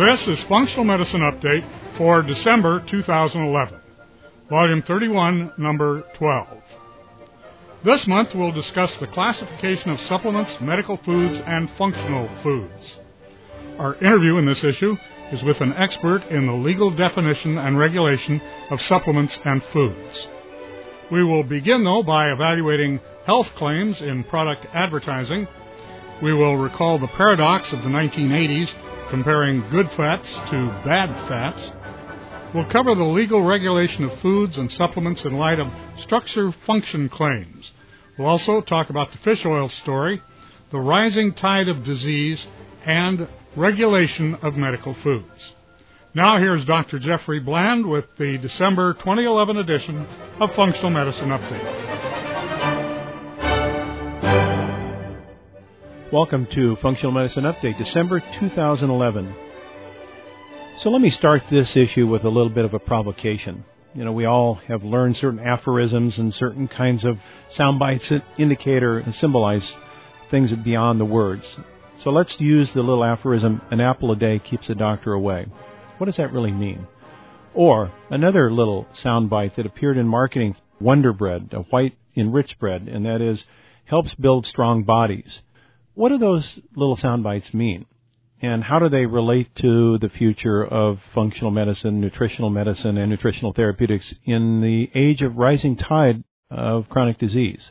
This is Functional Medicine Update for December 2011, Volume 31, Number 12. This month we'll discuss the classification of supplements, medical foods, and functional foods. Our interview in this issue is with an expert in the legal definition and regulation of supplements and foods. We will begin, though, by evaluating health claims in product advertising. We will recall the paradox of the 1980s, comparing good fats to bad fats. We'll cover the legal regulation of foods and supplements in light of structure-function claims. We'll also talk about the fish oil story, the rising tide of disease, and regulation of medical foods. Now here's Dr. Jeffrey Bland with the December 2011 edition of Functional Medicine Update. Welcome to Functional Medicine Update, December 2011. So let me start this issue with a little bit of a provocation. You know, we all have learned certain aphorisms and certain kinds of sound bites that indicate or symbolize things beyond the words. So let's use the little aphorism, an apple a day keeps the doctor away. What does that really mean? Or another little sound bite that appeared in marketing, Wonder Bread, a white enriched bread, and that is, helps build strong bodies. What do those little sound bites mean? And how do they relate to the future of functional medicine, nutritional medicine, and nutritional therapeutics in the age of rising tide of chronic disease?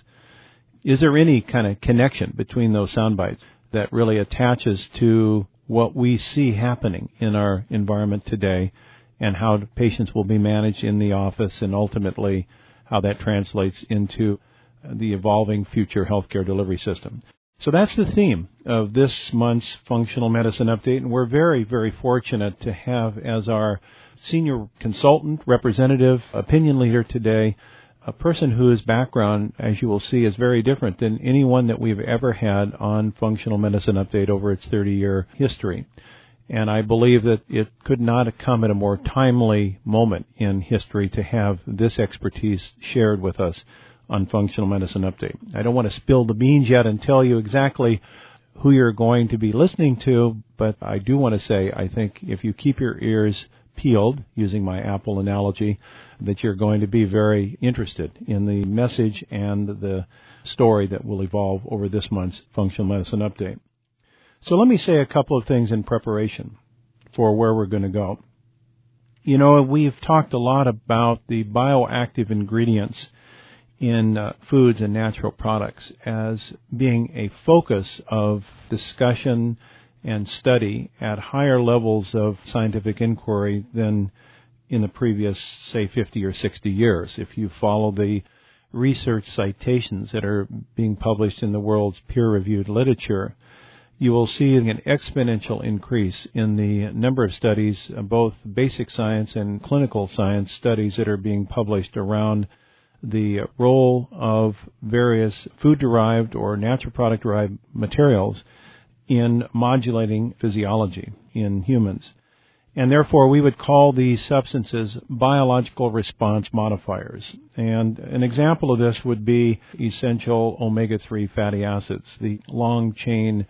Is there any kind of connection between those sound bites that really attaches to what we see happening in our environment today and how patients will be managed in the office and ultimately how that translates into the evolving future healthcare delivery system? So that's the theme of this month's Functional Medicine Update, and we're very, very fortunate to have as our senior consultant, representative, opinion leader today, a person whose background, as you will see, is very different than anyone that we've ever had on Functional Medicine Update over its 30-year history. And I believe that it could not have come at a more timely moment in history to have this expertise shared with us on Functional Medicine Update. I don't want to spill the beans yet and tell you exactly who you're going to be listening to, but I do want to say I think if you keep your ears peeled, using my apple analogy, that you're going to be very interested in the message and the story that will evolve over this month's Functional Medicine Update. So let me say a couple of things in preparation for where we're going to go. You know, we've talked a lot about the bioactive ingredients in foods and natural products as being a focus of discussion and study at higher levels of scientific inquiry than in the previous, say, 50 or 60 years. If you follow the research citations that are being published in the world's peer-reviewed literature, you will see an exponential increase in the number of studies, both basic science and clinical science studies that are being published around the role of various food-derived or natural product-derived materials in modulating physiology in humans. And therefore, we would call these substances biological response modifiers. And an example of this would be essential omega-3 fatty acids, the long-chain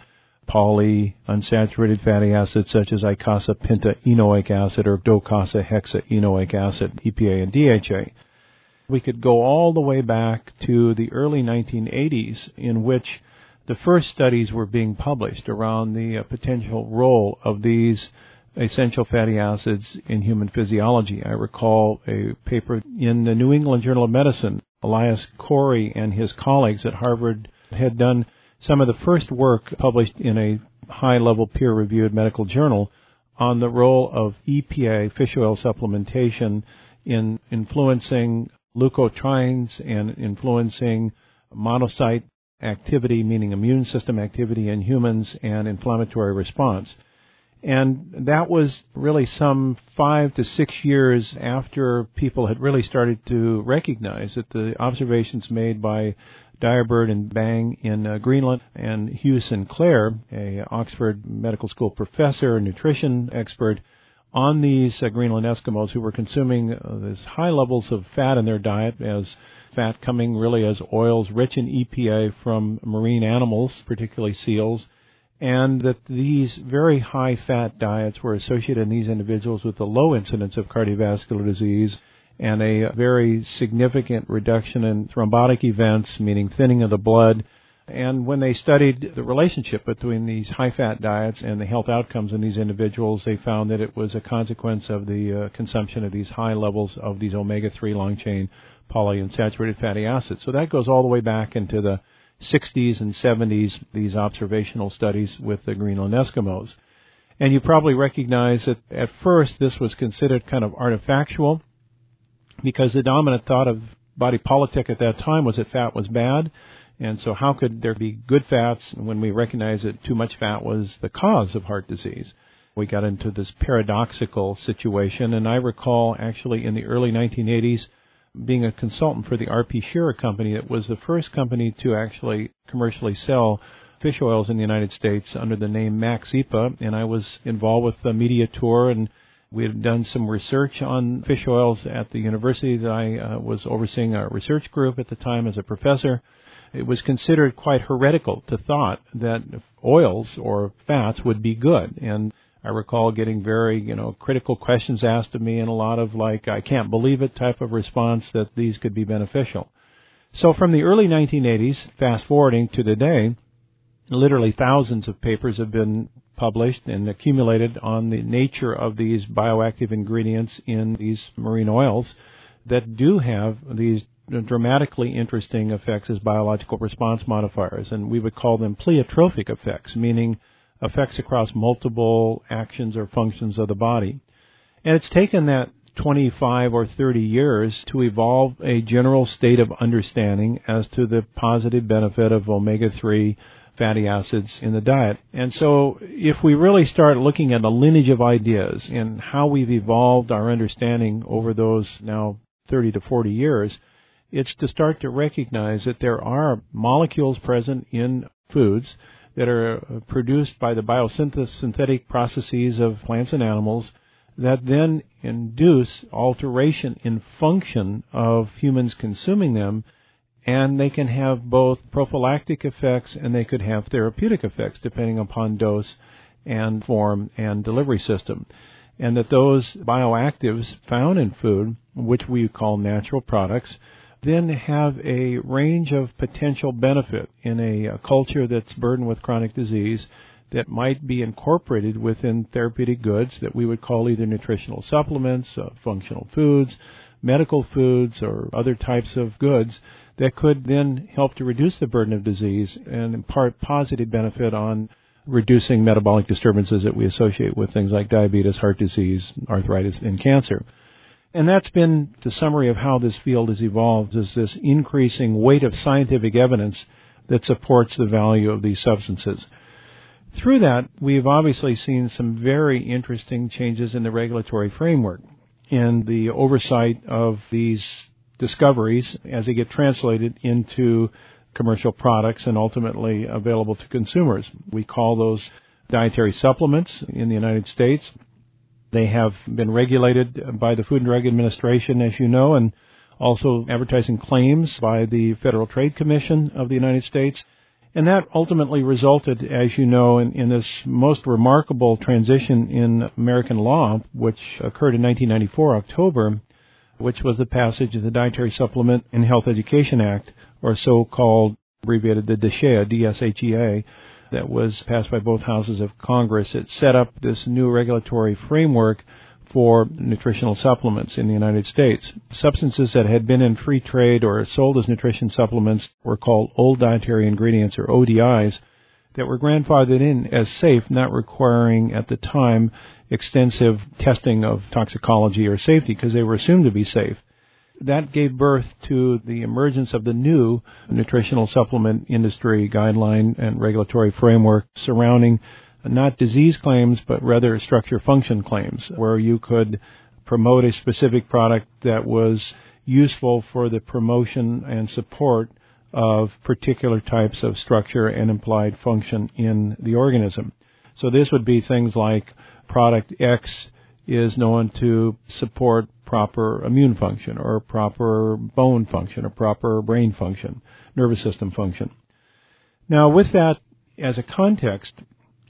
polyunsaturated fatty acids such as icosapentaenoic acid or docosahexaenoic acid, EPA and DHA. We could go all the way back to the early 1980s in which the first studies were being published around the potential role of these essential fatty acids in human physiology. I recall a paper in the New England Journal of Medicine. Elias Corey and his colleagues at Harvard had done some of the first work published in a high-level peer-reviewed medical journal on the role of EPA, fish oil supplementation, in influencing leukotrienes and influencing monocyte activity, meaning immune system activity in humans, and inflammatory response. And that was really some 5 to 6 years after people had really started to recognize that the observations made by Dyerbird and Bang in Greenland and Hugh Sinclair, a Oxford Medical School professor, a nutrition expert, on these Greenland Eskimos who were consuming these high levels of fat in their diet, as fat coming really as oils rich in EPA from marine animals, particularly seals, and that these very high-fat diets were associated in these individuals with a low incidence of cardiovascular disease and a very significant reduction in thrombotic events, meaning thinning of the blood. And when they studied the relationship between these high-fat diets and the health outcomes in these individuals, they found that it was a consequence of the consumption of these high levels of these omega-3 long-chain polyunsaturated fatty acids. So that goes all the way back into the 60s and 70s, these observational studies with the Greenland Eskimos. And you probably recognize that at first this was considered kind of artifactual, because the dominant thought of body politic at that time was that fat was bad. And so how could there be good fats when we recognize that too much fat was the cause of heart disease? We got into this paradoxical situation, and I recall actually in the early 1980s being a consultant for the R.P. Shearer Company. It was the first company to actually commercially sell fish oils in the United States under the name Maxipa, and I was involved with the media tour, and we had done some research on fish oils at the university that I was overseeing a research group at the time as a professor. It was considered quite heretical to thought that oils or fats would be good. And I recall getting very, critical questions asked of me and a lot of I can't believe it type of response that these could be beneficial. So from the early 1980s, fast forwarding to today, literally thousands of papers have been published and accumulated on the nature of these bioactive ingredients in these marine oils that do have these dramatically interesting effects as biological response modifiers, and we would call them pleiotropic effects, meaning effects across multiple actions or functions of the body. And it's taken that 25 or 30 years to evolve a general state of understanding as to the positive benefit of omega-3 fatty acids in the diet. And so if we really start looking at a lineage of ideas and how we've evolved our understanding over those now 30 to 40 years, it's to start to recognize that there are molecules present in foods that are produced by the biosynthetic processes of plants and animals that then induce alteration in function of humans consuming them, and they can have both prophylactic effects and they could have therapeutic effects depending upon dose and form and delivery system. And that those bioactives found in food, which we call natural products, then have a range of potential benefit in a culture that's burdened with chronic disease that might be incorporated within therapeutic goods that we would call either nutritional supplements, functional foods, medical foods, or other types of goods that could then help to reduce the burden of disease and impart positive benefit on reducing metabolic disturbances that we associate with things like diabetes, heart disease, arthritis, and cancer. And that's been the summary of how this field has evolved, is this increasing weight of scientific evidence that supports the value of these substances. Through that, we've obviously seen some very interesting changes in the regulatory framework and the oversight of these discoveries as they get translated into commercial products and ultimately available to consumers. We call those dietary supplements in the United States. They have been regulated by the Food and Drug Administration, as you know, and also advertising claims by the Federal Trade Commission of the United States. And that ultimately resulted, as you know, in this most remarkable transition in American law, which occurred in 1994, October, which was the passage of the Dietary Supplement and Health Education Act, or so-called, abbreviated the DSHEA, D-S-H-E-A, that was passed by both houses of Congress. It set up this new regulatory framework for nutritional supplements in the United States. Substances that had been in free trade or sold as nutrition supplements were called old dietary ingredients, or ODIs, that were grandfathered in as safe, not requiring at the time extensive testing of toxicology or safety because they were assumed to be safe. That gave birth to the emergence of the new nutritional supplement industry guideline and regulatory framework surrounding not disease claims, but rather structure-function claims, where you could promote a specific product that was useful for the promotion and support of particular types of structure and implied function in the organism. So this would be things like product X is known to support proper immune function or proper bone function or proper brain function, nervous system function. Now, with that as a context,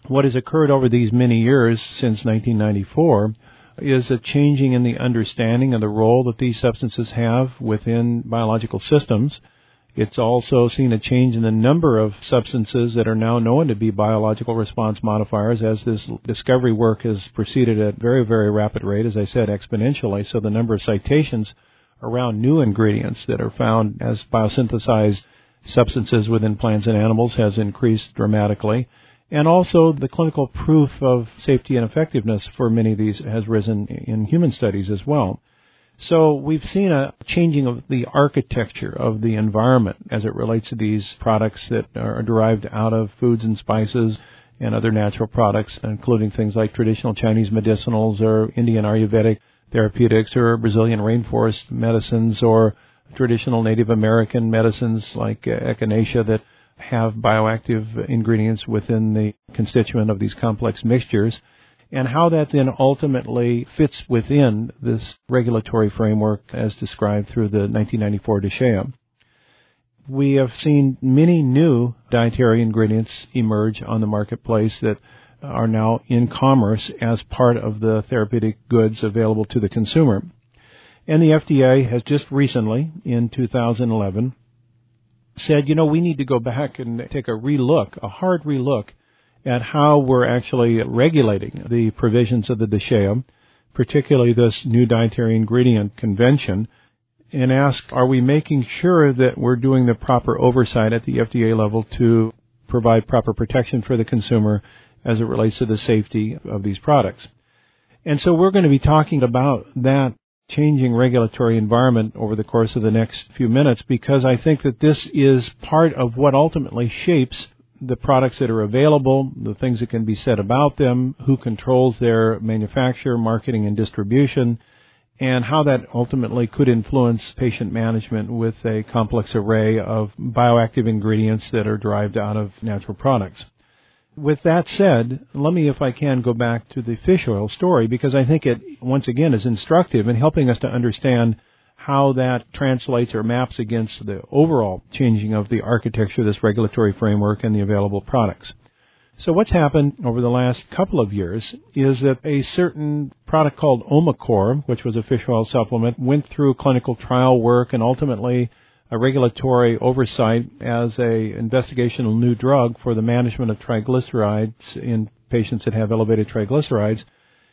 What has occurred over these many years since 1994 is a changing in the understanding of the role that these substances have within biological systems. It's also seen a change in the number of substances that are now known to be biological response modifiers as this discovery work has proceeded at very, very rapid rate, as I said, exponentially. So the number of citations around new ingredients that are found as biosynthesized substances within plants and animals has increased dramatically. And also the clinical proof of safety and effectiveness for many of these has risen in human studies as well. So we've seen a changing of the architecture of the environment as it relates to these products that are derived out of foods and spices and other natural products, including things like traditional Chinese medicinals or Indian Ayurvedic therapeutics or Brazilian rainforest medicines or traditional Native American medicines like echinacea that have bioactive ingredients within the constituent of these complex mixtures, and how that then ultimately fits within this regulatory framework as described through the 1994 DSHEA. We have seen many new dietary ingredients emerge on the marketplace that are now in commerce as part of the therapeutic goods available to the consumer. And the FDA has just recently, in 2011, said, we need to go back and take a hard relook at how we're actually regulating the provisions of the DSHEA, particularly this new dietary ingredient convention, and ask, are we making sure that we're doing the proper oversight at the FDA level to provide proper protection for the consumer as it relates to the safety of these products? And so we're going to be talking about that changing regulatory environment over the course of the next few minutes, because I think that this is part of what ultimately shapes the products that are available, the things that can be said about them, who controls their manufacture, marketing, and distribution, and how that ultimately could influence patient management with a complex array of bioactive ingredients that are derived out of natural products. With that said, let me, if I can, go back to the fish oil story, because I think it, once again, is instructive in helping us to understand how that translates or maps against the overall changing of the architecture of this regulatory framework and the available products. So what's happened over the last couple of years is that a certain product called Omacor, which was a fish oil supplement, went through clinical trial work and ultimately a regulatory oversight as a investigational new drug for the management of triglycerides in patients that have elevated triglycerides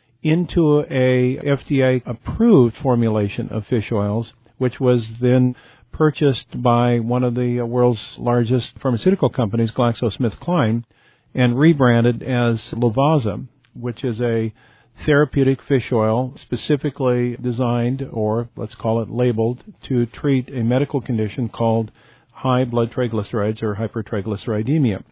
into a FDA-approved formulation of fish oils, which was then purchased by one of the world's largest pharmaceutical companies, GlaxoSmithKline, and rebranded as Lovaza, which is a therapeutic fish oil specifically designed, or let's call it labeled, to treat a medical condition called high blood triglycerides or hypertriglyceridemia.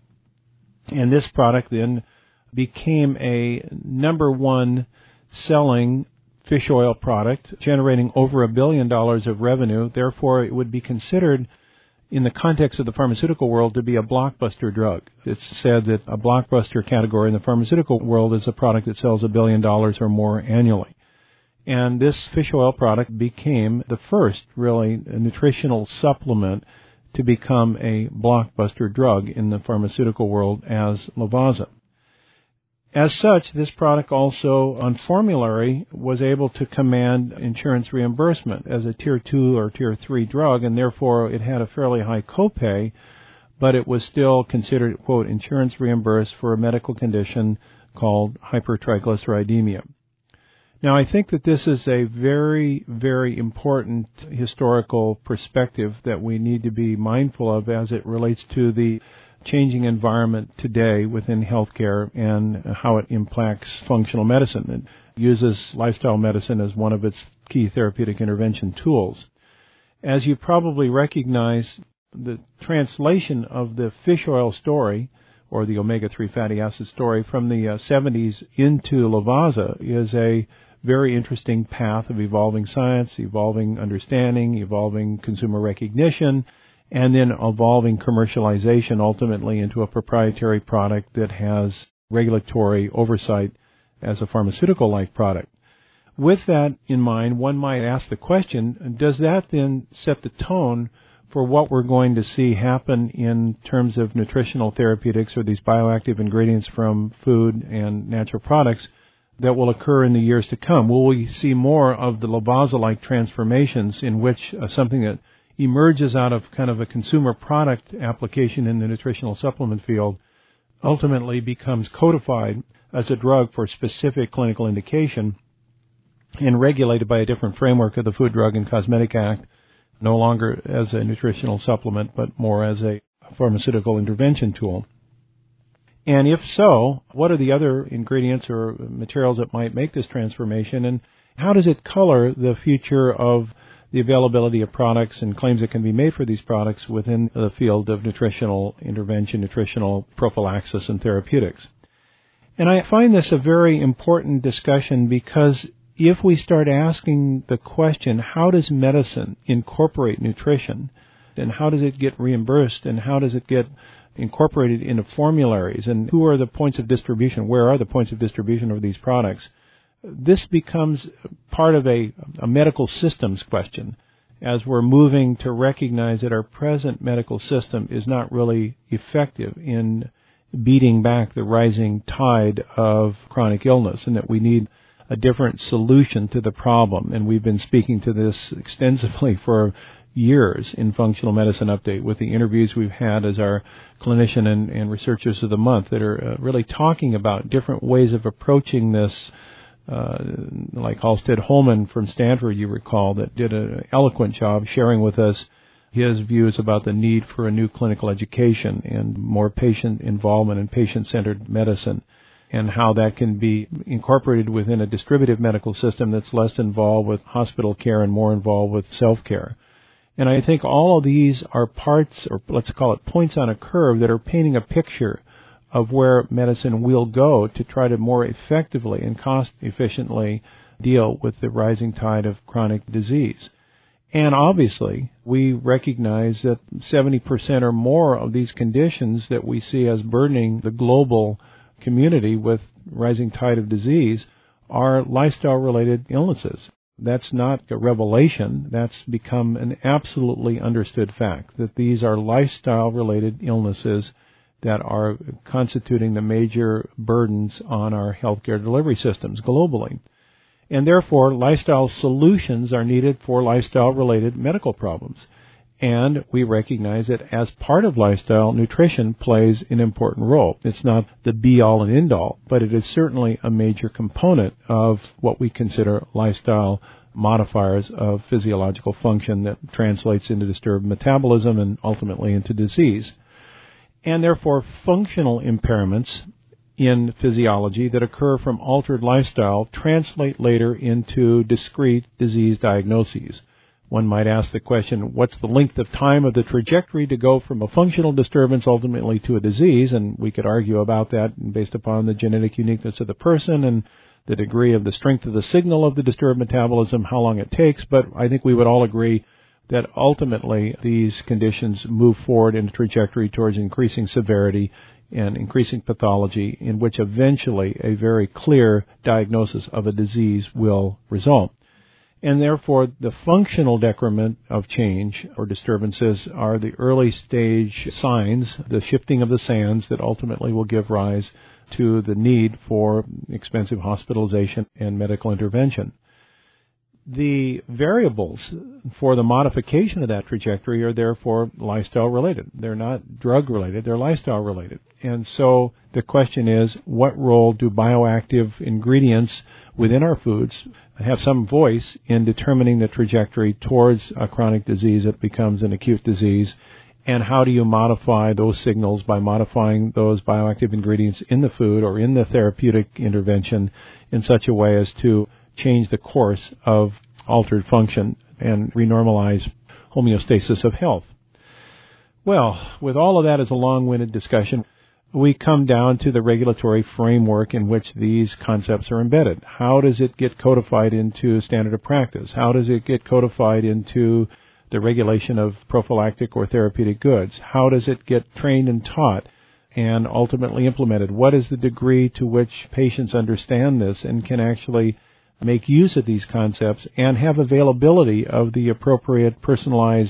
And this product then became a number one selling fish oil product, generating over $1 billion of revenue. Therefore, it would be considered in the context of the pharmaceutical world to be a blockbuster drug. It's said that a blockbuster category in the pharmaceutical world is a product that sells $1 billion or more annually. And this fish oil product became the first, really, nutritional supplement to become a blockbuster drug in the pharmaceutical world as Lovaza. As such, this product also, on formulary, was able to command insurance reimbursement as a Tier 2 or Tier 3 drug, and therefore it had a fairly high copay, but it was still considered, quote, insurance reimbursed for a medical condition called hypertriglyceridemia. Now, I think that this is a very, very important historical perspective that we need to be mindful of as it relates to the changing environment today within healthcare and how it impacts functional medicine. It uses lifestyle medicine as one of its key therapeutic intervention tools. As you probably recognize, the translation of the fish oil story, or the omega-3 fatty acid story, from the 70s into Lovaza is a very interesting path of evolving science, evolving understanding, evolving consumer recognition, and then evolving commercialization ultimately into a proprietary product that has regulatory oversight as a pharmaceutical-like product. With that in mind, one might ask the question, does that then set the tone for what we're going to see happen in terms of nutritional therapeutics or these bioactive ingredients from food and natural products that will occur in the years to come? Will we see more of the Lovaza-like transformations in which something that emerges out of kind of a consumer product application in the nutritional supplement field ultimately becomes codified as a drug for specific clinical indication and regulated by a different framework of the Food, Drug, and Cosmetic Act, no longer as a nutritional supplement, but more as a pharmaceutical intervention tool? And if so, what are the other ingredients or materials that might make this transformation, and how does it color the future of the availability of products and claims that can be made for these products within the field of nutritional intervention, nutritional prophylaxis, and therapeutics? And I find this a very important discussion because if we start asking the question, how does medicine incorporate nutrition, and how does it get reimbursed, and how does it get incorporated into formularies, and who are the points of distribution, where are the points of distribution of these products, this becomes part of a medical systems question, as we're moving to recognize that our present medical system is not really effective in beating back the rising tide of chronic illness, and that we need a different solution to the problem. And we've been speaking to this extensively for years in Functional Medicine Update with the interviews we've had as our clinician and researchers of the month that are really talking about different ways of approaching this, like Halstead Holman from Stanford, you recall, that did an eloquent job sharing with us his views about the need for a new clinical education and more patient involvement in patient-centered medicine, and how that can be incorporated within a distributive medical system that's less involved with hospital care and more involved with self-care. And I think all of these are parts, or let's call it points on a curve, that are painting a picture of where medicine will go to try to more effectively and cost-efficiently deal with the rising tide of chronic disease. And obviously, we recognize that 70% or more of these conditions that we see as burdening the global community with rising tide of disease are lifestyle-related illnesses. That's not a revelation. That's become an absolutely understood fact, that these are lifestyle-related illnesses that are constituting the major burdens on our healthcare delivery systems globally. And therefore, lifestyle solutions are needed for lifestyle-related medical problems. And we recognize that as part of lifestyle, nutrition plays an important role. It's not the be-all and end-all, but it is certainly a major component of what we consider lifestyle modifiers of physiological function that translates into disturbed metabolism and ultimately into disease. And therefore, functional impairments in physiology that occur from altered lifestyle translate later into discrete disease diagnoses. One might ask the question, what's the length of time of the trajectory to go from a functional disturbance ultimately to a disease? And we could argue about that based upon the genetic uniqueness of the person and the degree of the strength of the signal of the disturbed metabolism, how long it takes. But I think we would all agree that ultimately these conditions move forward in a trajectory towards increasing severity and increasing pathology, in which eventually a very clear diagnosis of a disease will result. And therefore, the functional decrement of change or disturbances are the early stage signs, the shifting of the sands that ultimately will give rise to the need for expensive hospitalization and medical intervention. The variables for the modification of that trajectory are therefore lifestyle-related. They're not drug-related, they're lifestyle-related. And so the question is, what role do bioactive ingredients within our foods have some voice in determining the trajectory towards a chronic disease that becomes an acute disease? And how do you modify those signals by modifying those bioactive ingredients in the food or in the therapeutic intervention in such a way as to change the course of altered function and renormalize homeostasis of health? Well, with all of that as a long-winded discussion, we come down to the regulatory framework in which these concepts are embedded. How does it get codified into standard of practice? How does it get codified into the regulation of prophylactic or therapeutic goods? How does it get trained and taught and ultimately implemented? What is the degree to which patients understand this and can actually make use of these concepts and have availability of the appropriate personalized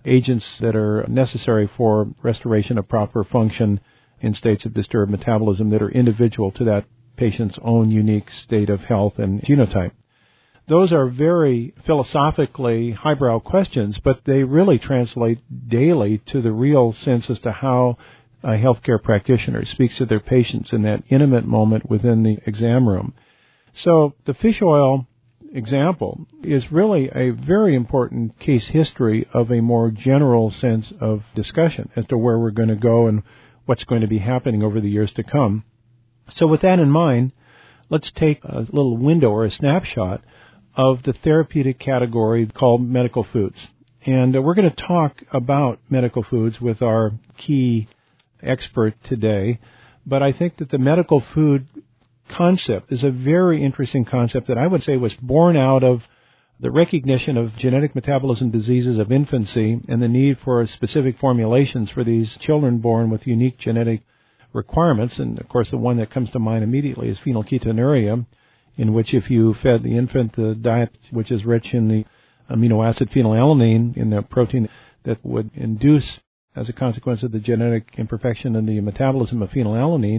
agents that are necessary for restoration of proper function in states of disturbed metabolism that are individual to that patient's own unique state of health and genotype. Those are very philosophically highbrow questions, but they really translate daily to the real sense as to how a healthcare practitioner speaks to their patients in that intimate moment within the exam room. So the fish oil example is really a very important case history of a more general sense of discussion as to where we're going to go and what's going to be happening over the years to come. So with that in mind, let's take a little window or a snapshot of the therapeutic category called medical foods. And we're going to talk about medical foods with our key expert today, but I think that the medical food concept is a very interesting concept that I would say was born out of the recognition of genetic metabolism diseases of infancy and the need for specific formulations for these children born with unique genetic requirements. And, of course, the one that comes to mind immediately is phenylketonuria, in which if you fed the infant the diet which is rich in the amino acid phenylalanine, in the protein that would induce, as a consequence of the genetic imperfection in the metabolism of phenylalanine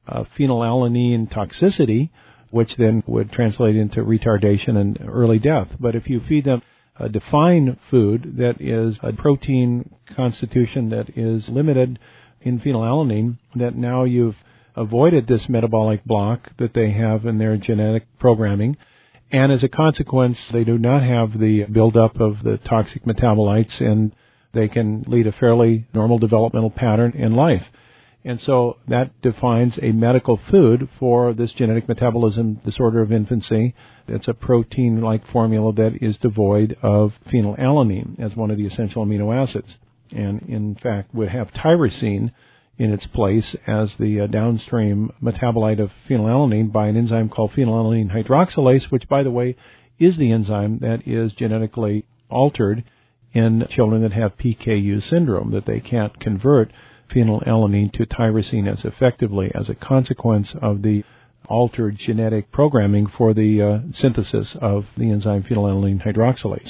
toxicity, which then would translate into retardation and early death. But if you feed them a defined food that is a protein constitution that is limited in phenylalanine, that now you've avoided this metabolic block that they have in their genetic programming, and as a consequence, they do not have the buildup of the toxic metabolites, and they can lead a fairly normal developmental pattern in life. And so that defines a medical food for this genetic metabolism disorder of infancy. It's a protein-like formula that is devoid of phenylalanine as one of the essential amino acids, and in fact would have tyrosine in its place as the downstream metabolite of phenylalanine by an enzyme called phenylalanine hydroxylase, which, by the way, is the enzyme that is genetically altered in children that have PKU syndrome, that they can't convert phenylalanine to tyrosine as effectively as a consequence of the altered genetic programming for the synthesis of the enzyme phenylalanine hydroxylase.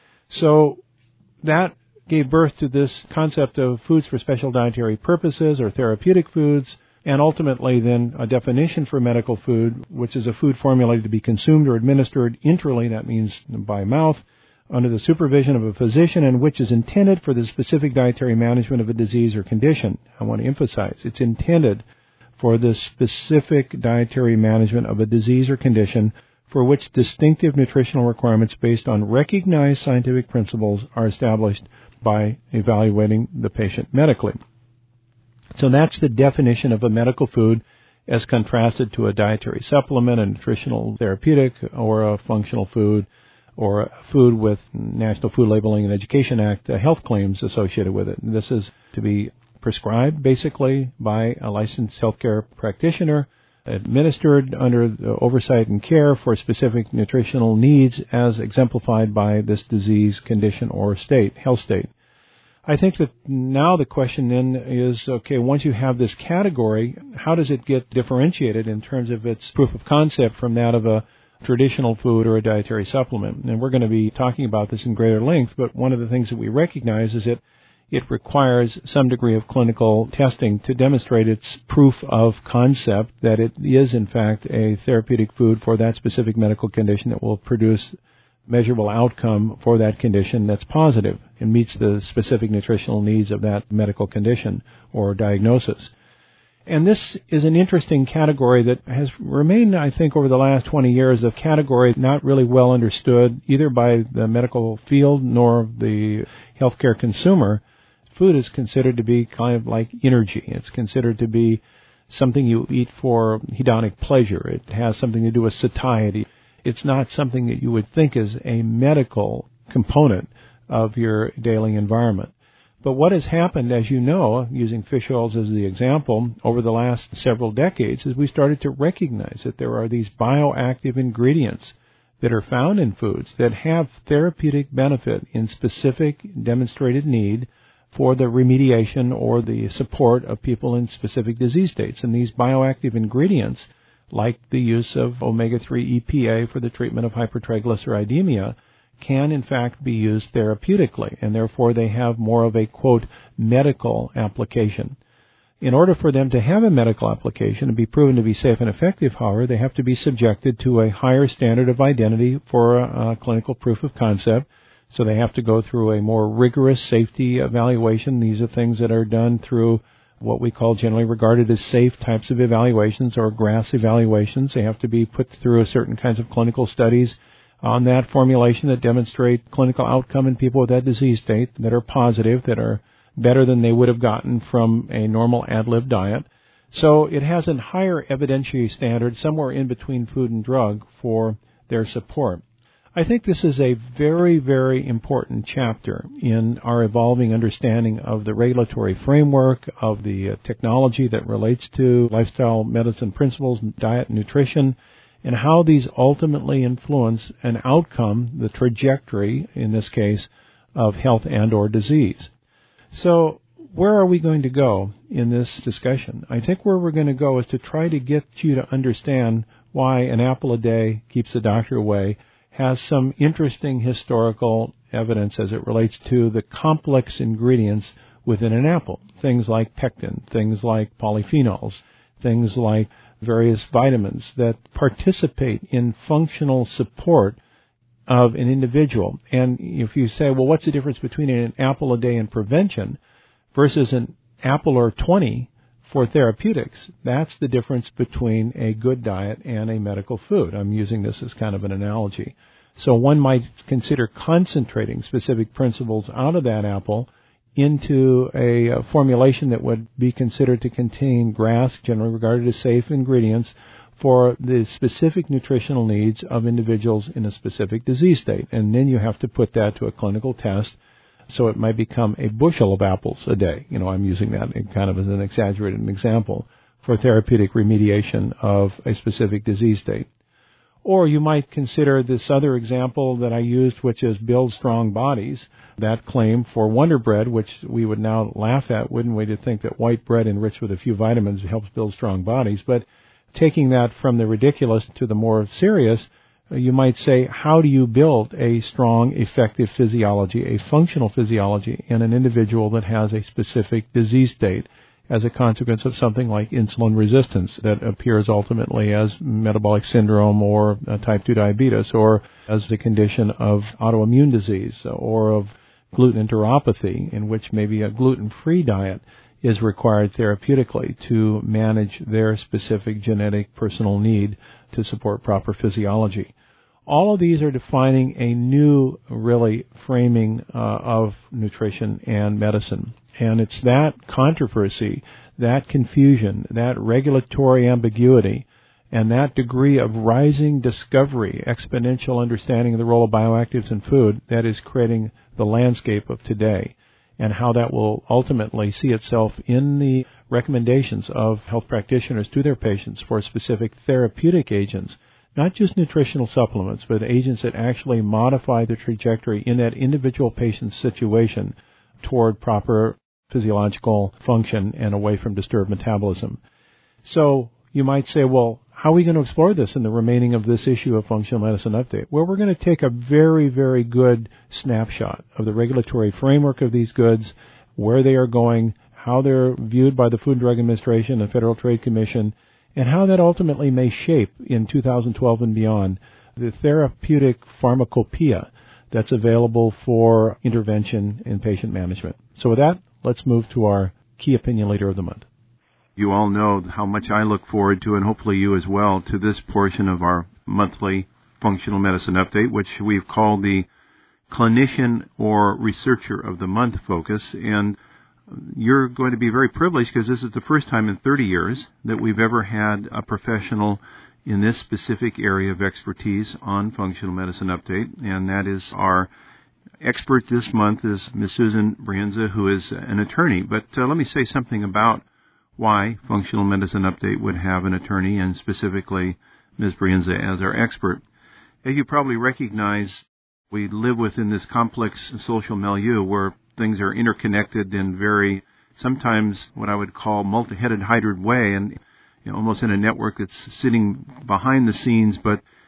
So that gave birth to this concept of foods for special dietary purposes or therapeutic foods, and ultimately then a definition for medical food, which is a food formulated to be consumed or administered enterally, that means by mouth, under the supervision of a physician, and which is intended for the specific dietary management of a disease or condition. I want to emphasize, it's intended for the specific dietary management of a disease or condition for which distinctive nutritional requirements based on recognized scientific principles are established by evaluating the patient medically. So that's the definition of a medical food as contrasted to a dietary supplement, a nutritional therapeutic, or a functional food, or a food with National Food Labeling and Education Act health claims associated with it. And this is to be prescribed basically by a licensed healthcare practitioner, administered under the oversight and care for specific nutritional needs as exemplified by this disease, condition, or state, health state. I think that now the question then is, okay, once you have this category, how does it get differentiated in terms of its proof of concept from that of a traditional food or a dietary supplement? And we're going to be talking about this in greater length, but one of the things that we recognize is that it requires some degree of clinical testing to demonstrate its proof of concept that it is, in fact, a therapeutic food for that specific medical condition that will produce measurable outcome for that condition that's positive and meets the specific nutritional needs of that medical condition or diagnosis. And this is an interesting category that has remained, I think, over the last 20 years, a category not really well understood either by the medical field nor the healthcare consumer. Food is considered to be kind of like energy. It's considered to be something you eat for hedonic pleasure. It has something to do with satiety. It's not something that you would think is a medical component of your daily environment. But what has happened, as you know, using fish oils as the example, over the last several decades, is we started to recognize that there are these bioactive ingredients that are found in foods that have therapeutic benefit in specific demonstrated need for the remediation or the support of people in specific disease states. And these bioactive ingredients, like the use of omega-3 EPA for the treatment of hypertriglyceridemia, can in fact be used therapeutically, and therefore they have more of a, quote, medical application. In order for them to have a medical application and be proven to be safe and effective, however, they have to be subjected to a higher standard of identity for a clinical proof of concept. So they have to go through a more rigorous safety evaluation. These are things that are done through what we call generally regarded as safe types of evaluations or GRAS evaluations. They have to be put through certain kinds of clinical studies on that formulation that demonstrate clinical outcome in people with that disease state that are positive, that are better than they would have gotten from a normal ad-lib diet. So it has a higher evidentiary standard somewhere in between food and drug for their support. I think this is a very, very important chapter in our evolving understanding of the regulatory framework, of the technology that relates to lifestyle medicine principles, diet and nutrition, and how these ultimately influence an outcome, the trajectory, in this case, of health and or disease. So where are we going to go in this discussion? I think where we're going to go is to try to get you to understand why an apple a day keeps the doctor away has some interesting historical evidence as it relates to the complex ingredients within an apple. Things like pectin, things like polyphenols, things like various vitamins that participate in functional support of an individual. And if you say, well, what's the difference between an apple a day in prevention versus an apple or 20 for therapeutics? That's the difference between a good diet and a medical food. I'm using this as kind of an analogy. So one might consider concentrating specific principles out of that apple into a formulation that would be considered to contain GRAS, generally regarded as safe ingredients, for the specific nutritional needs of individuals in a specific disease state. And then you have to put that to a clinical test, so it might become a bushel of apples a day. I'm using that kind of as an exaggerated example for therapeutic remediation of a specific disease state. Or you might consider this other example that I used, which is build strong bodies. That claim for Wonder Bread, which we would now laugh at, wouldn't we, to think that white bread enriched with a few vitamins helps build strong bodies. But taking that from the ridiculous to the more serious, you might say, how do you build a strong, effective physiology, a functional physiology in an individual that has a specific disease state as a consequence of something like insulin resistance that appears ultimately as metabolic syndrome or type 2 diabetes, or as the condition of autoimmune disease or of gluten enteropathy, in which maybe a gluten-free diet is required therapeutically to manage their specific genetic personal need to support proper physiology. All of these are defining a new, really, framing of nutrition and medicine. And it's that controversy, that confusion, that regulatory ambiguity, and that degree of rising discovery, exponential understanding of the role of bioactives in food that is creating the landscape of today, and how that will ultimately see itself in the recommendations of health practitioners to their patients for specific therapeutic agents, not just nutritional supplements, but agents that actually modify the trajectory in that individual patient's situation toward proper physiological function and away from disturbed metabolism. So you might say, well, how are we going to explore this in the remaining of this issue of Functional Medicine Update? Well, we're going to take a very, very good snapshot of the regulatory framework of these goods, where they are going, how they're viewed by the Food and Drug Administration and Federal Trade Commission, and how that ultimately may shape in 2012 and beyond the therapeutic pharmacopoeia that's available for intervention in patient management. So with that, let's move to our key opinion leader of the month. You all know how much I look forward to, and hopefully you as well, to this portion of our monthly Functional Medicine Update, which we've called the Clinician or Researcher of the Month focus. And you're going to be very privileged because this is the first time in 30 years that we've ever had a professional in this specific area of expertise on Functional Medicine Update, and that is our expert this month is Ms. Susan Brienza, who is an attorney. But let me say something about why Functional Medicine Update would have an attorney, and specifically Ms. Brienza as our expert. As you probably recognize, we live within this complex social milieu where things are interconnected in very, sometimes what I would call multi-headed hybrid way, and almost in a network that's sitting behind the scenes, but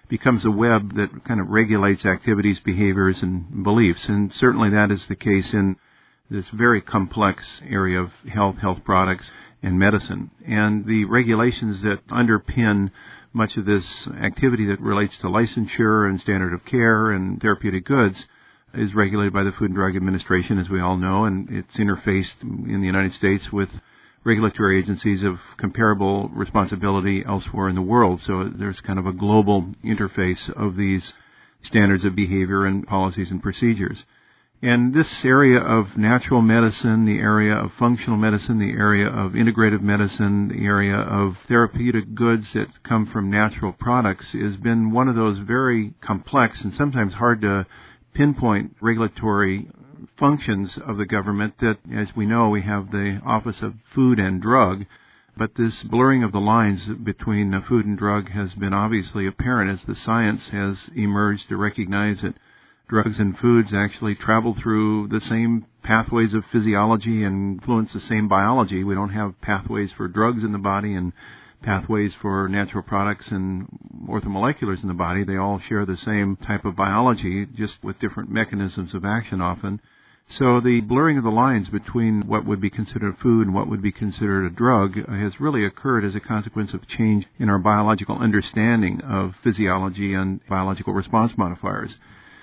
becomes a web that kind of regulates activities, behaviors, and beliefs. And certainly that is the case in this very complex area of health products, and medicine. And the regulations that underpin much of this activity that relates to licensure and standard of care and therapeutic goods is regulated by the Food and Drug Administration, as we all know, and it's interfaced in the United States with regulatory agencies of comparable responsibility elsewhere in the world. So there's kind of a global interface of these standards of behavior and policies and procedures. And this area of natural medicine, the area of functional medicine, the area of integrative medicine, the area of therapeutic goods that come from natural products has been one of those very complex and sometimes hard to pinpoint regulatory functions of the government that, as we know, we have the Office of Food and Drug, but this blurring of the lines between food and drug has been obviously apparent as the science has emerged to recognize that drugs and foods actually travel through the same pathways of physiology and influence the same biology. We don't have pathways for drugs in the body and pathways for natural products and orthomoleculars in the body. They all share the same type of biology, just with different mechanisms of action often. So the blurring of the lines between what would be considered food and what would be considered a drug has really occurred as a consequence of change in our biological understanding of physiology and biological response modifiers.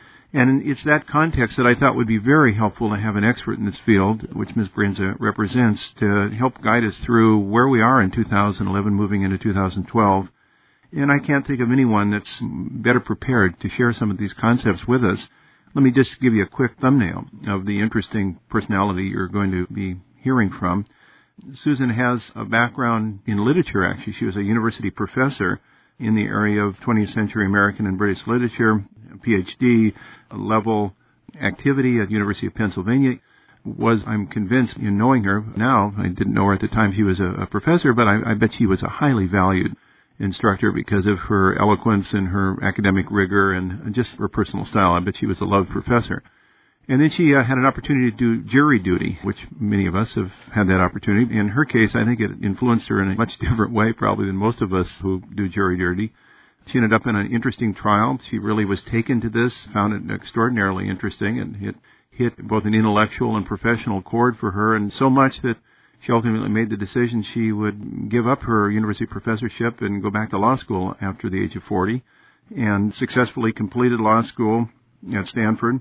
And it's that context that I thought would be very helpful to have an expert in this field, which Ms. Brienza represents, to help guide us through where we are in 2011 moving into 2012. And I can't think of anyone that's better prepared to share some of these concepts with us. Let me just give you a quick thumbnail of the interesting personality you're going to be hearing from. Susan has a background in literature, actually. She was a university professor in the area of 20th century American and British literature, a PhD level activity at the University of Pennsylvania. I'm convinced in knowing her now, I didn't know her at the time she was a professor, but I bet she was a highly valued instructor because of her eloquence and her academic rigor and just her personal style. I bet she was a loved professor. And then she had an opportunity to do jury duty, which many of us have had that opportunity. In her case, I think it influenced her in a much different way probably than most of us who do jury duty. She ended up in an interesting trial. She really was taken to this, found it extraordinarily interesting, and it hit both an intellectual and professional chord for her, and so much that she ultimately made the decision she would give up her university professorship and go back to law school after the age of 40, and successfully completed law school at Stanford,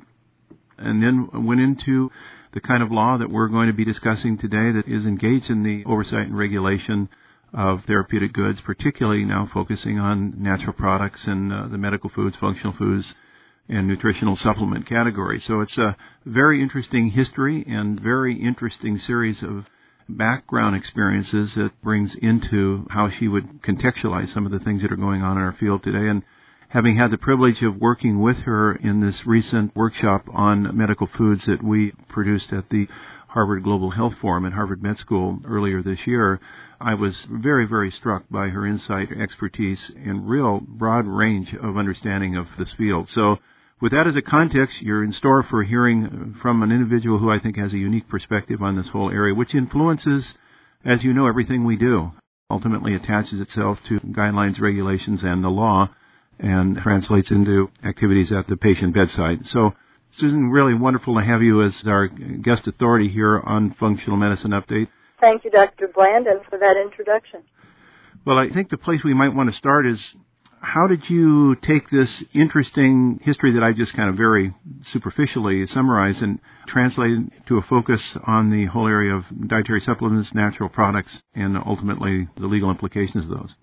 and then went into the kind of law that we're going to be discussing today that is engaged in the oversight and regulation of therapeutic goods, particularly now focusing on natural products and the medical foods, functional foods, and nutritional supplement category. So it's a very interesting history and very interesting series of background experiences that brings into how she would contextualize some of the things that are going on in our field today. And having had the privilege of working with her in this recent workshop on medical foods that we produced at the Harvard Global Health Forum at Harvard Med School earlier this year, I was very, very struck by her insight, expertise, and real broad range of understanding of this field. So with that as a context, you're in store for hearing from an individual who I think has a unique perspective on this whole area, which influences, as you know, everything we do. Ultimately attaches itself to guidelines, regulations, and the law, and translates into activities at the patient bedside. So, Susan, really wonderful to have you as our guest authority here on Functional Medicine Update. Thank you, Dr. Blandon, for that introduction. Well, I think the place we might want to start is, how did you take this interesting history that I just kind of very superficially summarized and translate it to a focus on the whole area of dietary supplements, natural products, and ultimately the legal implications of those?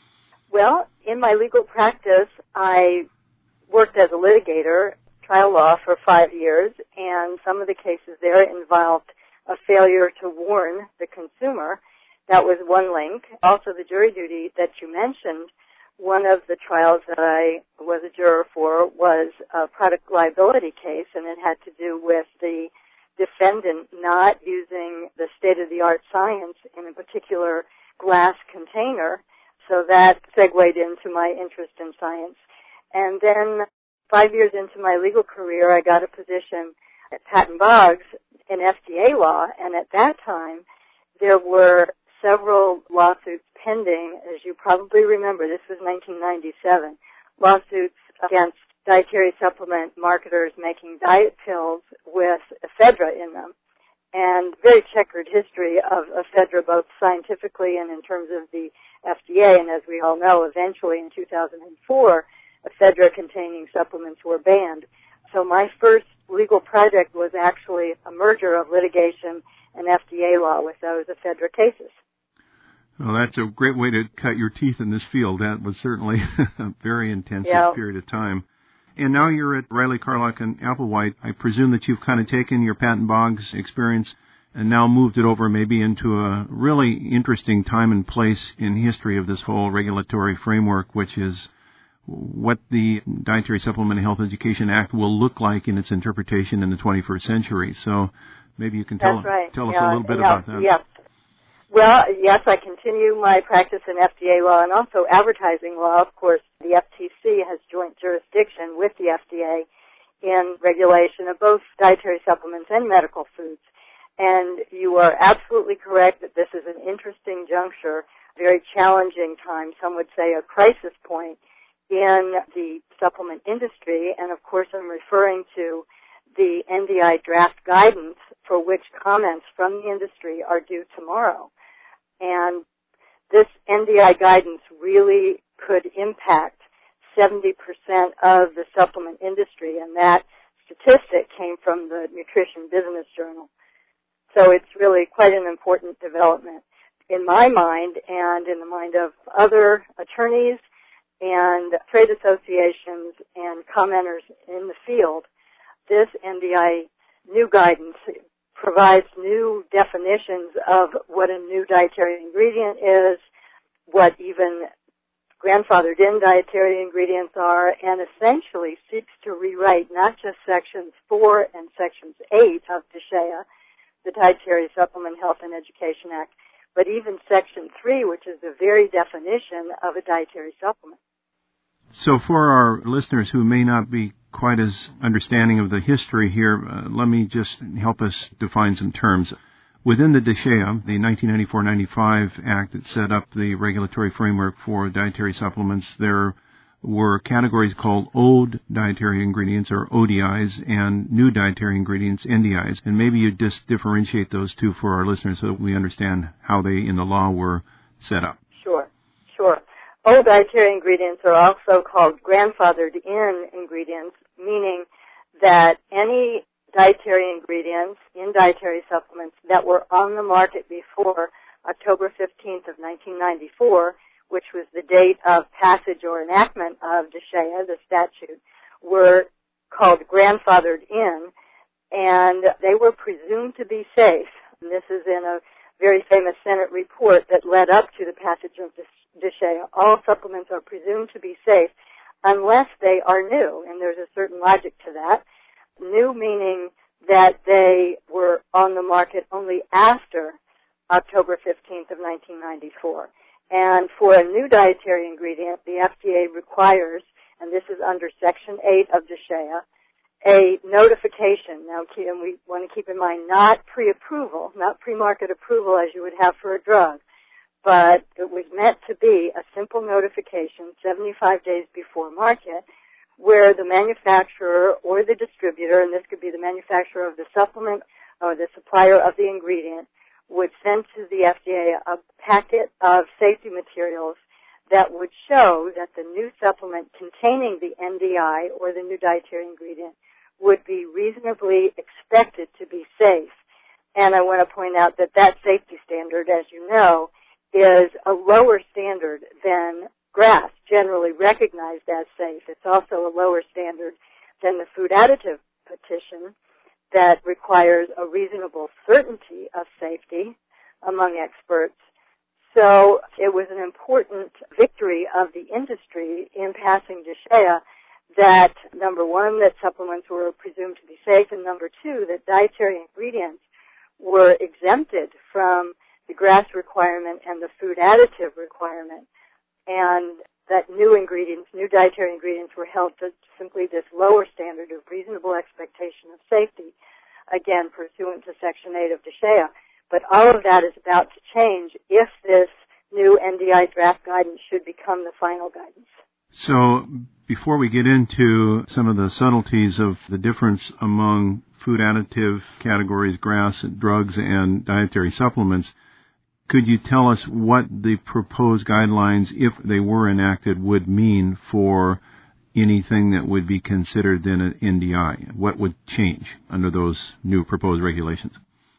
Well, in my legal practice, I worked as a litigator, trial law, for 5 years, and some of the cases there involved a failure to warn the consumer. That was one link. Also, the jury duty that you mentioned, one of the trials that I was a juror for was a product liability case, and it had to do with the defendant not using the state-of-the-art science in a particular glass container. So that segued into my interest in science. And then 5 years into my legal career, I got a position at Patton Boggs in FDA law, and at that time, there were several lawsuits pending. As you probably remember, this was 1997, lawsuits against dietary supplement marketers making diet pills with ephedra in them, and very checkered history of ephedra both scientifically and in terms of the FDA, and as we all know, eventually in 2004, ephedra-containing supplements were banned. So my first legal project was actually a merger of litigation and FDA law with those ephedra cases. Well, that's a great way to cut your teeth in this field. That was certainly a very intensive period of time. And now you're at Riley Carlock and Applewhite. I presume that you've kind of taken your patent bogs experience and now moved it over maybe into a really interesting time and place in history of this whole regulatory framework, which is what the Dietary Supplement and Health Education Act will look like in its interpretation in the 21st century. So maybe you can tell us a little bit about that. Yes. Well, yes, I continue my practice in FDA law and also advertising law. Of course, the FTC has joint jurisdiction with the FDA in regulation of both dietary supplements and medical foods. And you are absolutely correct that this is an interesting juncture, very challenging time, some would say a crisis point in the supplement industry. And of course, I'm referring to the NDI draft guidance for which comments from the industry are due tomorrow. And this NDI guidance really could impact 70% of the supplement industry, and that statistic came from the Nutrition Business Journal. So it's really quite an important development in my mind and in the mind of other attorneys and trade associations and commenters in the field. This NDI new guidance provides new definitions of what a new dietary ingredient is, what even grandfathered in dietary ingredients are, and essentially seeks to rewrite not just Sections 4 and Sections 8 of DSHEA, the Dietary Supplement Health and Education Act, but even Section 3, which is the very definition of a dietary supplement. So for our listeners who may not be quite as understanding of the history here, let me just help us define some terms. Within the DSHEA, the 1994-95 Act that set up the regulatory framework for dietary supplements, there were categories called old dietary ingredients, or ODIs, and new dietary ingredients, NDIs. And maybe you just differentiate those two for our listeners so that we understand how they, in the law, were set up. Sure. Old dietary ingredients are also called grandfathered-in ingredients, meaning that any dietary ingredients in dietary supplements that were on the market before October 15th of 1994, which was the date of passage or enactment of DSHEA, the statute, were called grandfathered in, and they were presumed to be safe. And this is in a very famous Senate report that led up to the passage of DSHEA. All supplements are presumed to be safe unless they are new, and there's a certain logic to that. New meaning that they were on the market only after October 15th of 1994. And for a new dietary ingredient, the FDA requires, and this is under Section 8 of DSHEA, a notification. Now, we want to keep in mind not pre-approval, not pre-market approval as you would have for a drug, but it was meant to be a simple notification 75 days before market where the manufacturer or the distributor, and this could be the manufacturer of the supplement or the supplier of the ingredient, would send to the FDA a packet of safety materials that would show that the new supplement containing the NDI or the new dietary ingredient would be reasonably expected to be safe. And I want to point out that that safety standard, as you know, is a lower standard than GRAS, generally recognized as safe. It's also a lower standard than the food additive petition that requires a reasonable certainty of safety among experts. So it was an important victory of the industry in passing DSHEA that, number one, that supplements were presumed to be safe, and number two, that dietary ingredients were exempted from the GRAS requirement and the food additive requirement, and that new dietary ingredients were held to simply this lower standard of reasonable expectation of safety, again, pursuant to Section 8 of DSHEA. But all of that is about to change if this new NDI draft guidance should become the final guidance. So before we get into some of the subtleties of the difference among food additive categories, GRAS, drugs, and dietary supplements, could you tell us what the proposed guidelines, if they were enacted, would mean for anything that would be considered then an NDI? What would change under those new proposed regulations?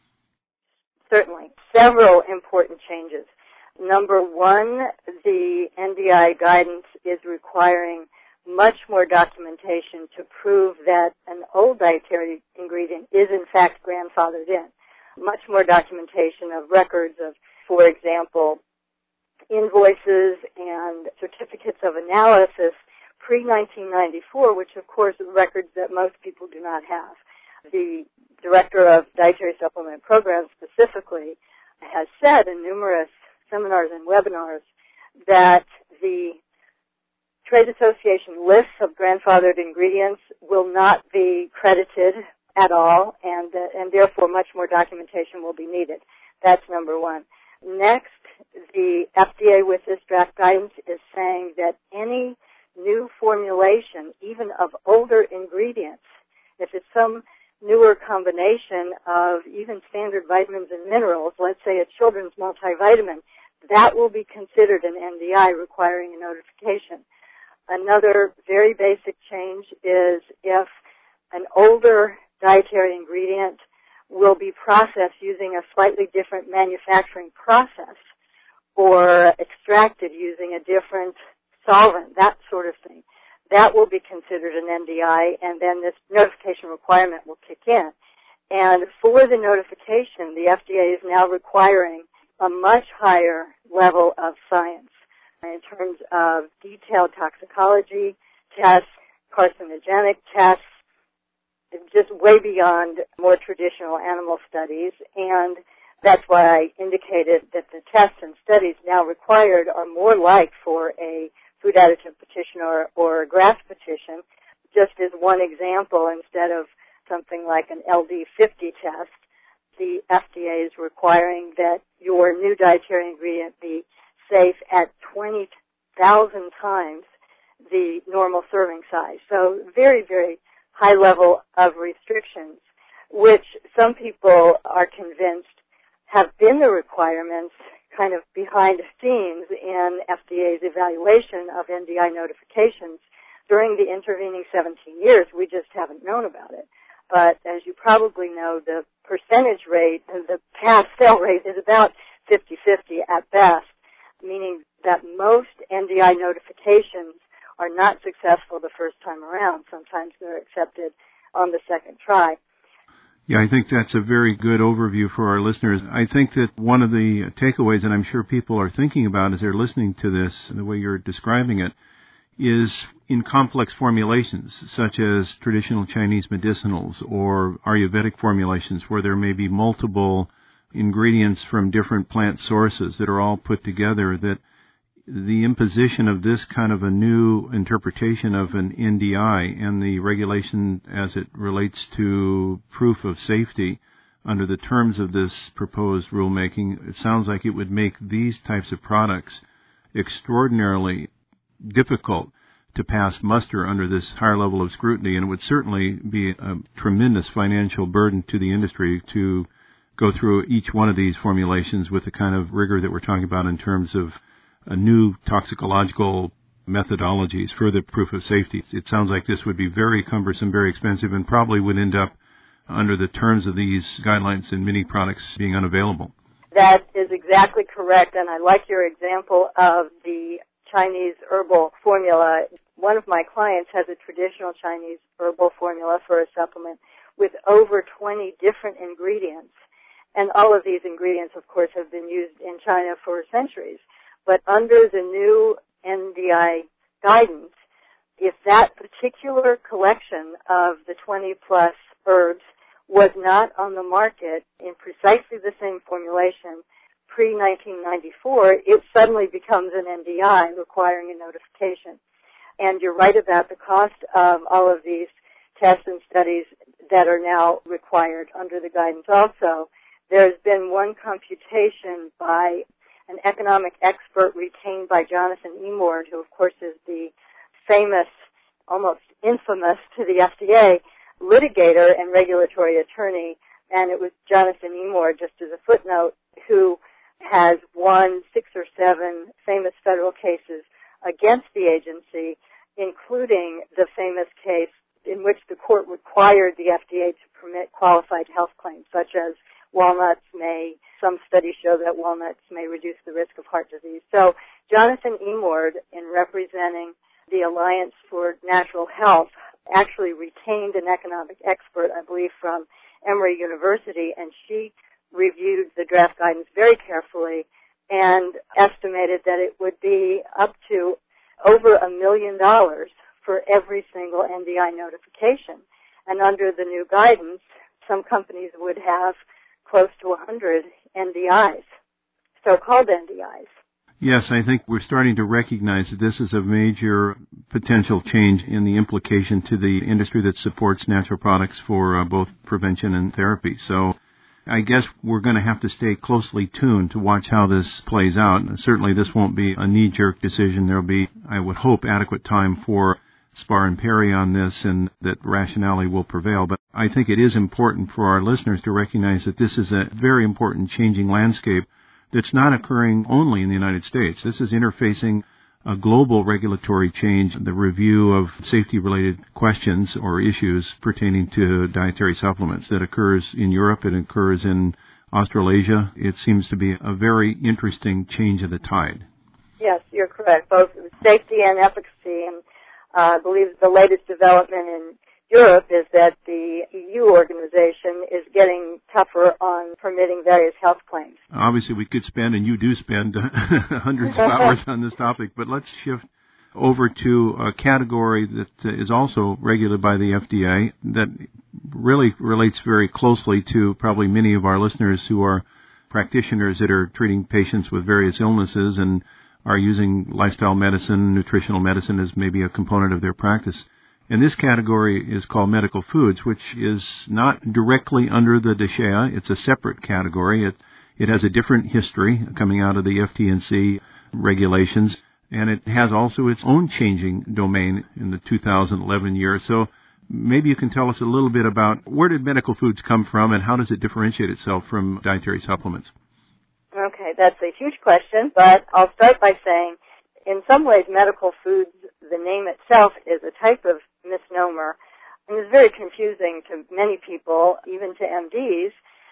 Certainly. Several important changes. Number one, the NDI guidance is requiring much more documentation to prove that an old dietary ingredient is in fact grandfathered in. Much more documentation of records of, for example, invoices and certificates of analysis pre-1994, which of course are records that most people do not have. The Director of Dietary Supplement Programs specifically has said in numerous seminars and webinars that the Trade Association lists of grandfathered ingredients will not be credited at all, and therefore much more documentation will be needed. That's number one. Next, the FDA with this draft guidance is saying that any new formulation, even of older ingredients, if it's some newer combination of even standard vitamins and minerals, let's say a children's multivitamin, that will be considered an NDI requiring a notification. Another very basic change is if an older dietary ingredient will be processed using a slightly different manufacturing process or extracted using a different solvent, that sort of thing. That will be considered an NDI, and then this notification requirement will kick in. And for the notification, the FDA is now requiring a much higher level of science in terms of detailed toxicology tests, carcinogenic tests, just way beyond more traditional animal studies. And that's why I indicated that the tests and studies now required are more like for a food additive petition or a GRAS petition. Just as one example, instead of something like an LD50 test, the FDA is requiring that your new dietary ingredient be safe at 20,000 times the normal serving size. So very, very high level of restrictions, which some people are convinced have been the requirements kind of behind the scenes in FDA's evaluation of NDI notifications during the intervening 17 years. We just haven't known about it. But as you probably know, the percentage rate, the pass-fail rate is about 50-50 at best, meaning that most NDI notifications are not successful the first time around. Sometimes they're accepted on the second try. Yeah, I think that's a very good overview for our listeners. I think that one of the takeaways, and I'm sure people are thinking about as they're listening to this, the way you're describing it, is in complex formulations, such as traditional Chinese medicinals or Ayurvedic formulations, where there may be multiple ingredients from different plant sources that are all put together, that the imposition of this kind of a new interpretation of an NDI and the regulation as it relates to proof of safety under the terms of this proposed rulemaking, it sounds like it would make these types of products extraordinarily difficult to pass muster under this higher level of scrutiny, and it would certainly be a tremendous financial burden to the industry to go through each one of these formulations with the kind of rigor that we're talking about in terms of new toxicological methodologies for the proof of safety. It sounds like this would be very cumbersome, very expensive, and probably would end up under the terms of these guidelines and many products being unavailable. That is exactly correct, and I like your example of the Chinese herbal formula. One of my clients has a traditional Chinese herbal formula for a supplement with over 20 different ingredients, and all of these ingredients, of course, have been used in China for centuries. But under the new NDI guidance, if that particular collection of the 20-plus herbs was not on the market in precisely the same formulation pre-1994, it suddenly becomes an NDI requiring a notification. And you're right about the cost of all of these tests and studies that are now required under the guidance also. There's been one computation by an economic expert retained by Jonathan Emord, who of course is the famous, almost infamous to the FDA, litigator and regulatory attorney, and it was Jonathan Emord, just as a footnote, who has won 6 or 7 famous federal cases against the agency, including the famous case in which the court required the FDA to permit qualified health claims, such as some studies show that walnuts may reduce the risk of heart disease. So Jonathan Emord, in representing the Alliance for Natural Health, actually retained an economic expert, I believe, from Emory University, and she reviewed the draft guidance very carefully and estimated that it would be up to over $1 million for every single NDI notification. And under the new guidance, some companies would have close to 100 NDIs, so-called NDIs. Yes, I think we're starting to recognize that this is a major potential change in the implication to the industry that supports natural products for both prevention and therapy. So I guess we're going to have to stay closely tuned to watch how this plays out. And certainly this won't be a knee-jerk decision. There will be, I would hope, adequate time for spar and parry on this and that rationality will prevail. But I think it is important for our listeners to recognize that this is a very important changing landscape that's not occurring only in the United States. This is interfacing a global regulatory change, the review of safety-related questions or issues pertaining to dietary supplements that occurs in Europe. It occurs in Australasia. It seems to be a very interesting change of the tide. Yes, you're correct, both safety and efficacy. And I believe the latest development in Europe is that the EU organization is getting tougher on permitting various health claims. Obviously, we could spend, and you do spend, hundreds of hours on this topic, but let's shift over to a category that is also regulated by the FDA that really relates very closely to probably many of our listeners who are practitioners that are treating patients with various illnesses and are using lifestyle medicine, nutritional medicine as maybe a component of their practice. And this category is called medical foods, which is not directly under the DSHEA. It's a separate category. It has a different history coming out of the FD&C regulations, and it has also its own changing domain in the 2011 year. So maybe you can tell us a little bit about where did medical foods come from and how does it differentiate itself from dietary supplements? Okay, that's a huge question, but I'll start by saying in some ways medical foods, the name itself is a type of misnomer, and it's very confusing to many people, even to MDs.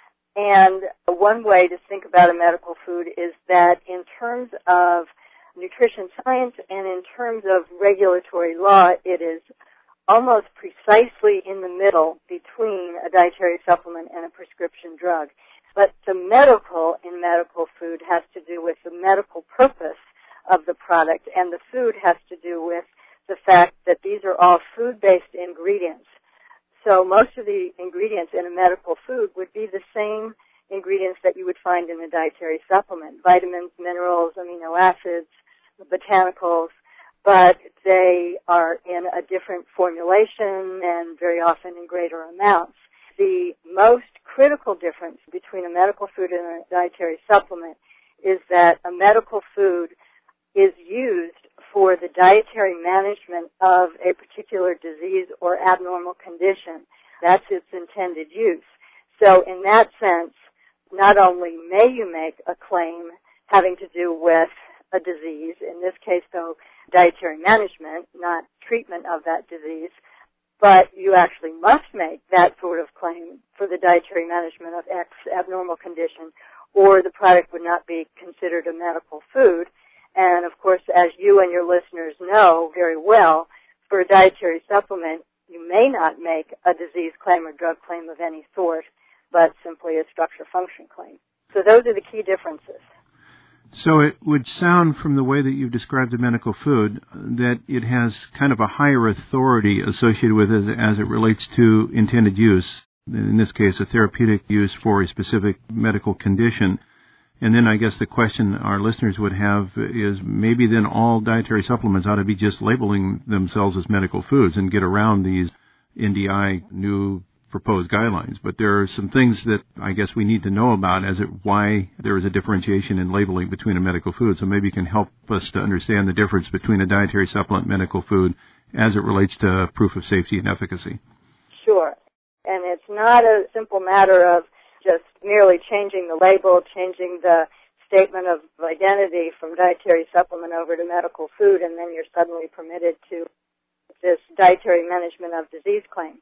And one way to think about a medical food is that in terms of nutrition science and in terms of regulatory law, it is almost precisely in the middle between a dietary supplement and a prescription drug. But the medical in medical food has to do with the medical purpose of the product, and the food has to do with the fact that these are all food-based ingredients. So most of the ingredients in a medical food would be the same ingredients that you would find in a dietary supplement, vitamins, minerals, amino acids, botanicals, but they are in a different formulation and very often in greater amounts. The most critical difference between a medical food and a dietary supplement is that a medical food is used for the dietary management of a particular disease or abnormal condition. That's its intended use. So in that sense, not only may you make a claim having to do with a disease, in this case, though, dietary management, not treatment of that disease, but you actually must make that sort of claim for the dietary management of X abnormal condition, or the product would not be considered a medical food. And, of course, as you and your listeners know very well, for a dietary supplement, you may not make a disease claim or drug claim of any sort, but simply a structure-function claim. So those are the key differences. So it would sound from the way that you've described the medical food that it has kind of a higher authority associated with it as it relates to intended use, in this case a therapeutic use for a specific medical condition. And then I guess the question our listeners would have is maybe then all dietary supplements ought to be just labeling themselves as medical foods and get around these NDI, new proposed guidelines. But there are some things that I guess we need to know about why there is a differentiation in labeling between a medical food. So maybe you can help us to understand the difference between a dietary supplement medical food as it relates to proof of safety and efficacy. Sure. And it's not a simple matter of just merely changing the label, changing the statement of identity from dietary supplement over to medical food, and then you're suddenly permitted to this dietary management of disease claim.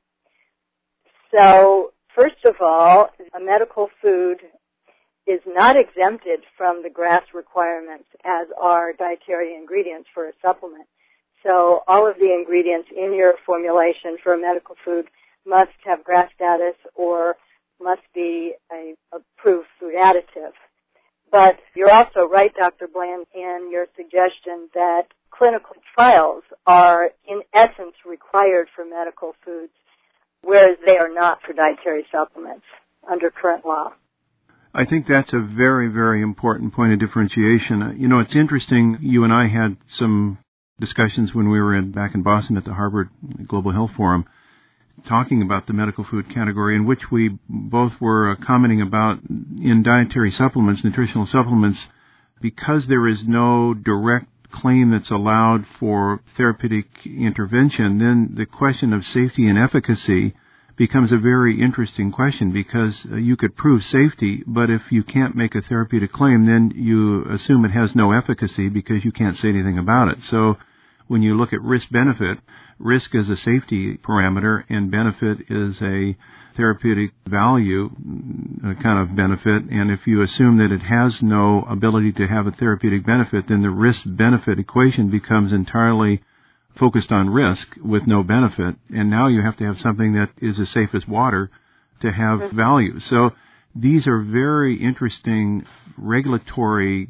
So, first of all, a medical food is not exempted from the GRAS requirements, as are dietary ingredients for a supplement. So all of the ingredients in your formulation for a medical food must have GRAS status or must be a approved food additive. But you're also right, Dr. Bland, in your suggestion that clinical trials are, in essence, required for medical foods, whereas they are not for dietary supplements under current law. I think that's a very, very important point of differentiation. You know, it's interesting, you and I had some discussions when we were back in Boston at the Harvard Global Health Forum, talking about the medical food category, in which we both were commenting about in dietary supplements, nutritional supplements, because there is no direct claim that's allowed for therapeutic intervention, then the question of safety and efficacy becomes a very interesting question, because you could prove safety, but if you can't make a therapeutic claim, then you assume it has no efficacy because you can't say anything about it. So when you look at risk-benefit, risk is a safety parameter and benefit is a therapeutic value kind of benefit. And if you assume that it has no ability to have a therapeutic benefit, then the risk-benefit equation becomes entirely focused on risk with no benefit. And now you have to have something that is as safe as water to have value. So these are very interesting regulatory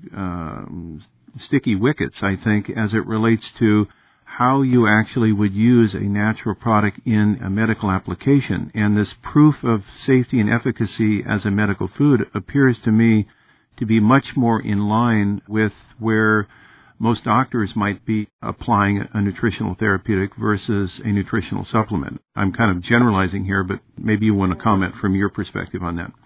sticky wickets, I think, as it relates to how you actually would use a natural product in a medical application. And this proof of safety and efficacy as a medical food appears to me to be much more in line with where most doctors might be applying a nutritional therapeutic versus a nutritional supplement. I'm kind of generalizing here, but maybe you want to comment from your perspective on that.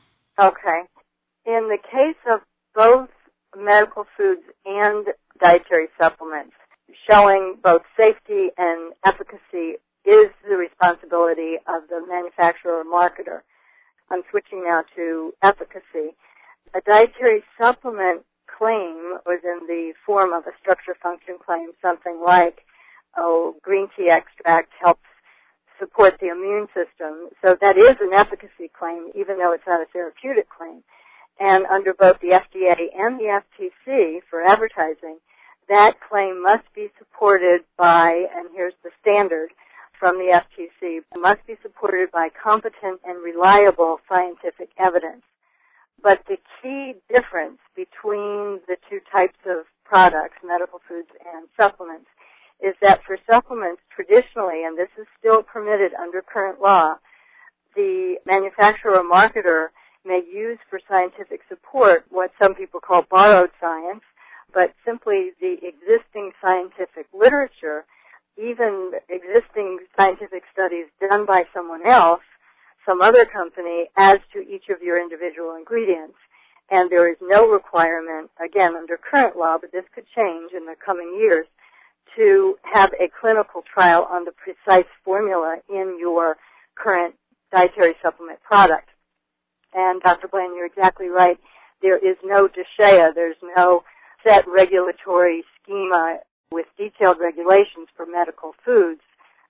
Okay. In the case of both medical foods and dietary supplements, showing both safety and efficacy is the responsibility of the manufacturer or marketer. I'm switching now to efficacy. A dietary supplement claim was in the form of a structure-function claim, something like, green tea extract helps support the immune system. So that is an efficacy claim, even though it's not a therapeutic claim. And under both the FDA and the FTC for advertising, that claim must be supported by, and here's the standard from the FTC, must be supported by competent and reliable scientific evidence. But the key difference between the two types of products, medical foods and supplements, is that for supplements traditionally, and this is still permitted under current law, the manufacturer or marketer may use for scientific support what some people call borrowed science, but simply the existing scientific literature, even existing scientific studies done by someone else, some other company, as to each of your individual ingredients. And there is no requirement, again, under current law, but this could change in the coming years, to have a clinical trial on the precise formula in your current dietary supplement product. And Dr. Bland, you're exactly right. There is no DSHEA. There's no set regulatory schema with detailed regulations for medical foods.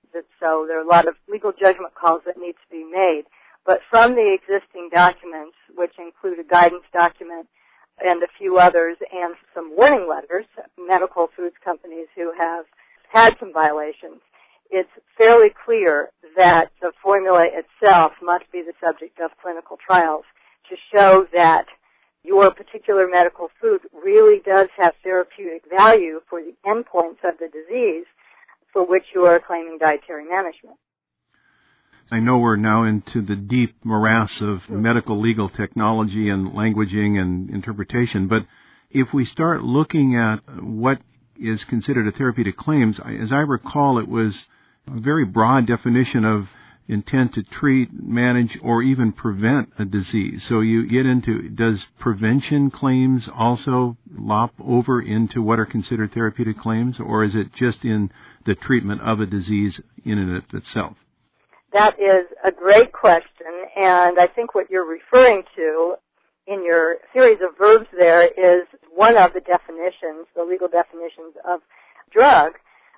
So there are a lot of legal judgment calls that need to be made. But from the existing documents, which include a guidance document and a few others and some warning letters, medical foods companies who have had some violations, it's fairly clear that the formula itself must be the subject of clinical trials to show that your particular medical food really does have therapeutic value for the endpoints of the disease for which you are claiming dietary management. I know we're now into the deep morass of medical legal technology and languaging and interpretation, but if we start looking at what is considered a therapeutic claims, as I recall, it was a very broad definition of intent to treat, manage, or even prevent a disease. So you get into, does prevention claims also lop over into what are considered therapeutic claims, or is it just in the treatment of a disease in and of itself? That is a great question, and I think what you're referring to in your series of verbs there is one of the definitions, the legal definitions of drug.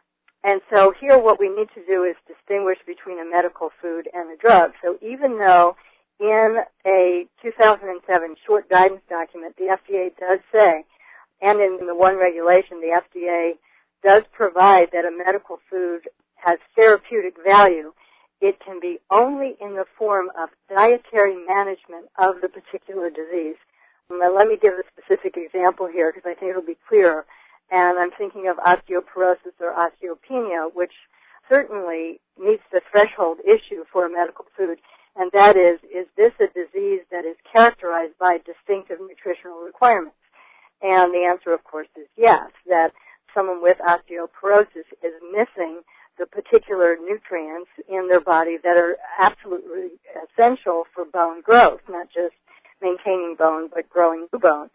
And so here what we need to do is distinguish between a medical food and a drug. So even though in a 2007 short guidance document the FDA does say, and in the one regulation the FDA does provide that a medical food has therapeutic value, it can be only in the form of dietary management of the particular disease. Now, let me give a specific example here because I think it'll be clearer. And I'm thinking of osteoporosis or osteopenia, which certainly meets the threshold issue for a medical food. And that is this a disease that is characterized by distinctive nutritional requirements? And the answer, of course, is yes, that someone with osteoporosis is missing the particular nutrients in their body that are absolutely essential for bone growth, not just maintaining bone, but growing new bone.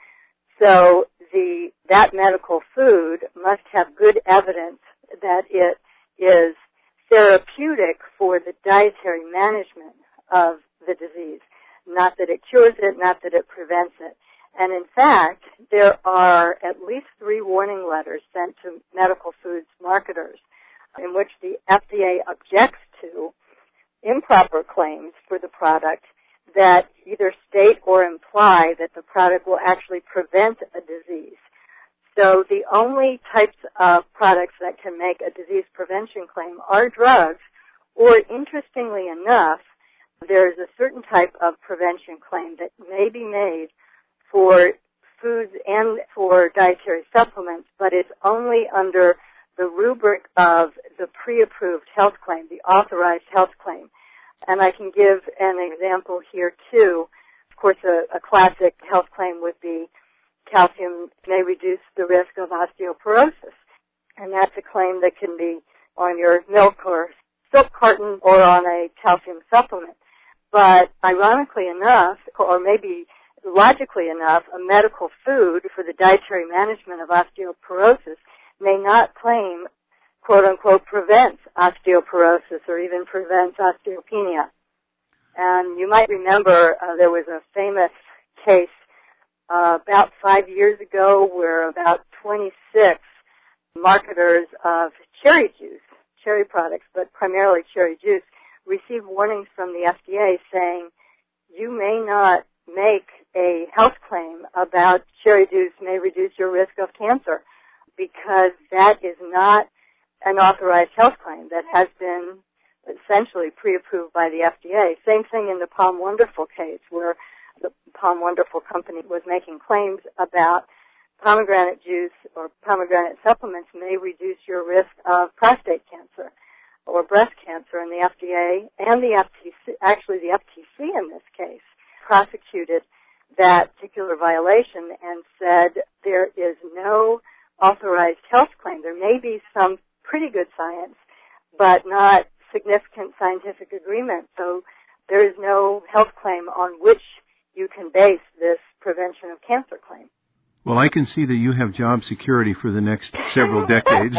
So that medical food must have good evidence that it is therapeutic for the dietary management of the disease, not that it cures it, not that it prevents it. And in fact, there are at least 3 warning letters sent to medical foods marketers in which the FDA objects to improper claims for the product that either state or imply that the product will actually prevent a disease. So the only types of products that can make a disease prevention claim are drugs, or interestingly enough, there is a certain type of prevention claim that may be made for foods and for dietary supplements, but it's only under the rubric of the pre-approved health claim, the authorized health claim. And I can give an example here, too. Of course, a classic health claim would be calcium may reduce the risk of osteoporosis. And that's a claim that can be on your milk or silk carton or on a calcium supplement. But ironically enough, or maybe logically enough, a medical food for the dietary management of osteoporosis may not claim, quote-unquote, prevents osteoporosis or even prevents osteopenia. And you might remember there was a famous case about 5 years ago where about 26 marketers of cherry juice, cherry products, but primarily cherry juice, received warnings from the FDA saying, you may not make a health claim about cherry juice may reduce your risk of cancer, because that is not an authorized health claim that has been essentially pre-approved by the FDA. Same thing in the Palm Wonderful case, where the Palm Wonderful company was making claims about pomegranate juice or pomegranate supplements may reduce your risk of prostate cancer or breast cancer, and the FDA and the FTC, actually the FTC in this case, prosecuted that particular violation and said there is no authorized health claim. There may be some pretty good science, but not significant scientific agreement. So there is no health claim on which you can base this prevention of cancer claim. Well, I can see that you have job security for the next several decades.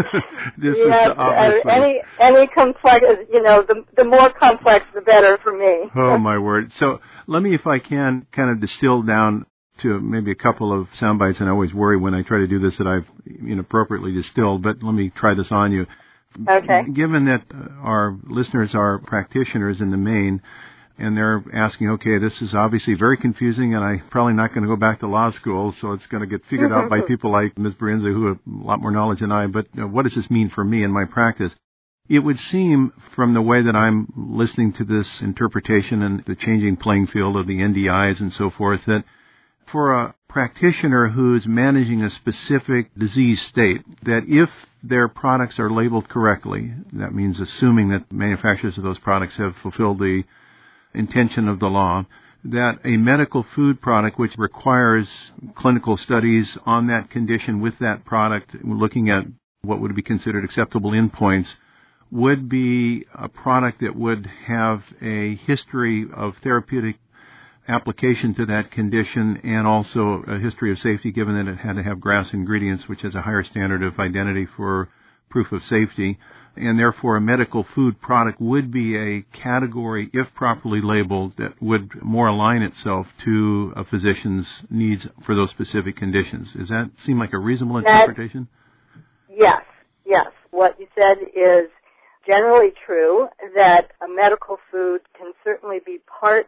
This yes, is obviously any complex, the more complex, the better for me. Oh, my word. So let me, if I can, kind of distill down to maybe a couple of sound bites, and I always worry when I try to do this that I've inappropriately distilled, but let me try this on you. Okay. Given that our listeners are practitioners in the main, and they're asking, okay, this is obviously very confusing, and I'm probably not going to go back to law school, so it's going to get figured out by people like Ms. Brienza, who have a lot more knowledge than I, but what does this mean for me in my practice? It would seem, from the way that I'm listening to this interpretation and the changing playing field of the NDIs and so forth, that for a practitioner who's managing a specific disease state, that if their products are labeled correctly, that means assuming that manufacturers of those products have fulfilled the intention of the law, that a medical food product which requires clinical studies on that condition with that product, looking at what would be considered acceptable endpoints, would be a product that would have a history of therapeutic application to that condition and also a history of safety, given that it had to have GRAS ingredients, which has a higher standard of identity for proof of safety. And therefore a medical food product would be a category, if properly labeled, that would more align itself to a physician's needs for those specific conditions. Does that seem like a reasonable interpretation? Yes. What you said is generally true, that a medical food can certainly be part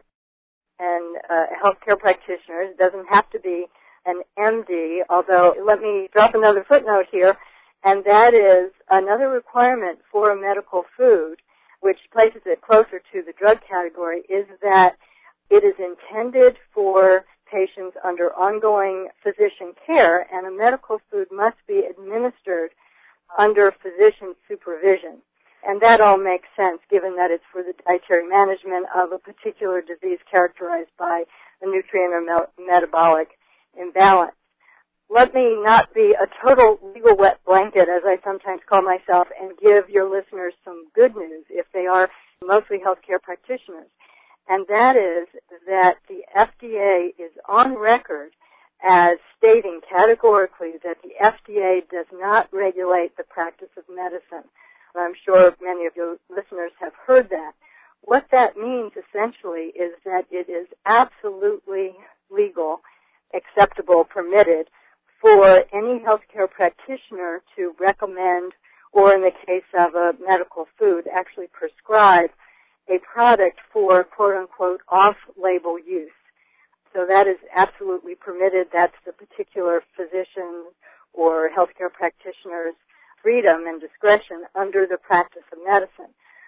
and a healthcare practitioner. It doesn't have to be an MD, although let me drop another footnote here, and that is another requirement for a medical food, which places it closer to the drug category, is that it is intended for patients under ongoing physician care, and a medical food must be administered under physician supervision. And that all makes sense given that it's for the dietary management of a particular disease characterized by a nutrient or metabolic imbalance. Let me not be a total legal wet blanket, as I sometimes call myself, and give your listeners some good news if they are mostly healthcare practitioners. And that is that the FDA is on record as stating categorically that the FDA does not regulate the practice of medicine. I'm sure many of your listeners have heard that. What that means essentially is that it is absolutely legal, acceptable, permitted for any healthcare practitioner to recommend, or in the case of a medical food, actually prescribe a product for quote-unquote off-label use. So that is absolutely permitted. That's the particular physician or healthcare practitioner's freedom and discretion under the practice of medicine.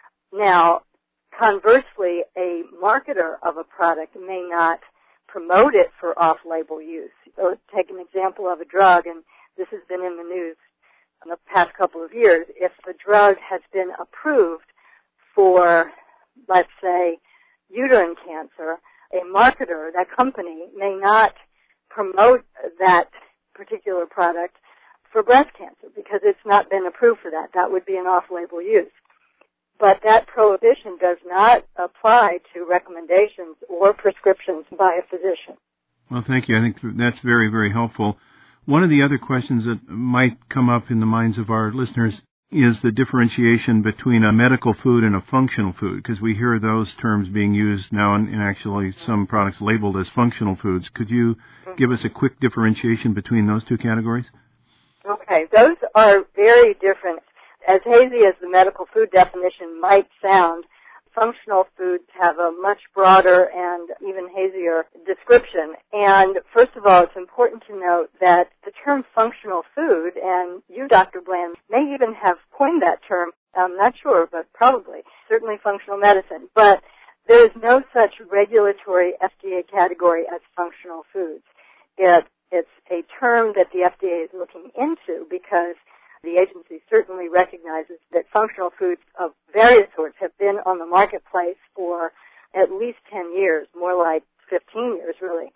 Now, conversely, a marketer of a product may not promote it for off-label use. So let's take an example of a drug, and this has been in the news in the past couple of years. If the drug has been approved for, let's say, uterine cancer, a marketer, that company, may not promote that particular product for breast cancer because it's not been approved for that. That would be an off-label use. But that prohibition does not apply to recommendations or prescriptions by a physician. Well, thank you. I think that's very, very helpful. One of the other questions that might come up in the minds of our listeners is the differentiation between a medical food and a functional food, because we hear those terms being used now in actually some products labeled as functional foods. Could you give us a quick differentiation between those two categories? Okay, those are very different. As hazy as the medical food definition might sound, functional foods have a much broader and even hazier description. And first of all, it's important to note that the term functional food, and you, Dr. Bland, may even have coined that term, I'm not sure, but probably, certainly functional medicine. But there is no such regulatory FDA category as functional foods. It's a term that the FDA is looking into because the agency certainly recognizes that functional foods of various sorts have been on the marketplace for at least 10 years, more like 15 years really.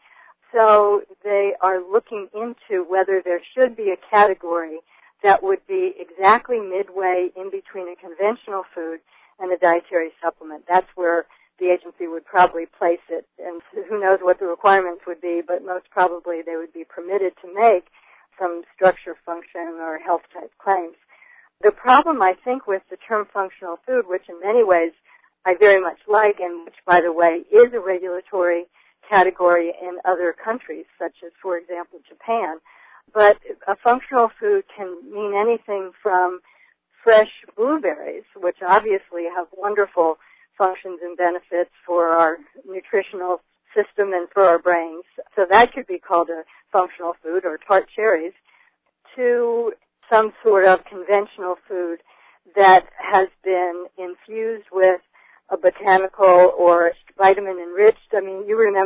So they are looking into whether there should be a category that would be exactly midway in between a conventional food and a dietary supplement. That's where the agency would probably place it, and who knows what the requirements would be, but most probably they would be permitted to make some structure, function, or health-type claims. The problem, I think, with the term functional food, which in many ways I very much like, and which, by the way, is a regulatory category in other countries, such as, for example, Japan, but a functional food can mean anything from fresh blueberries, which obviously have wonderful functions and benefits for our nutritional system and for our brains. So that could be called a functional food, or tart cherries, to some sort of conventional food that has been infused with a botanical or vitamin enriched. I mean,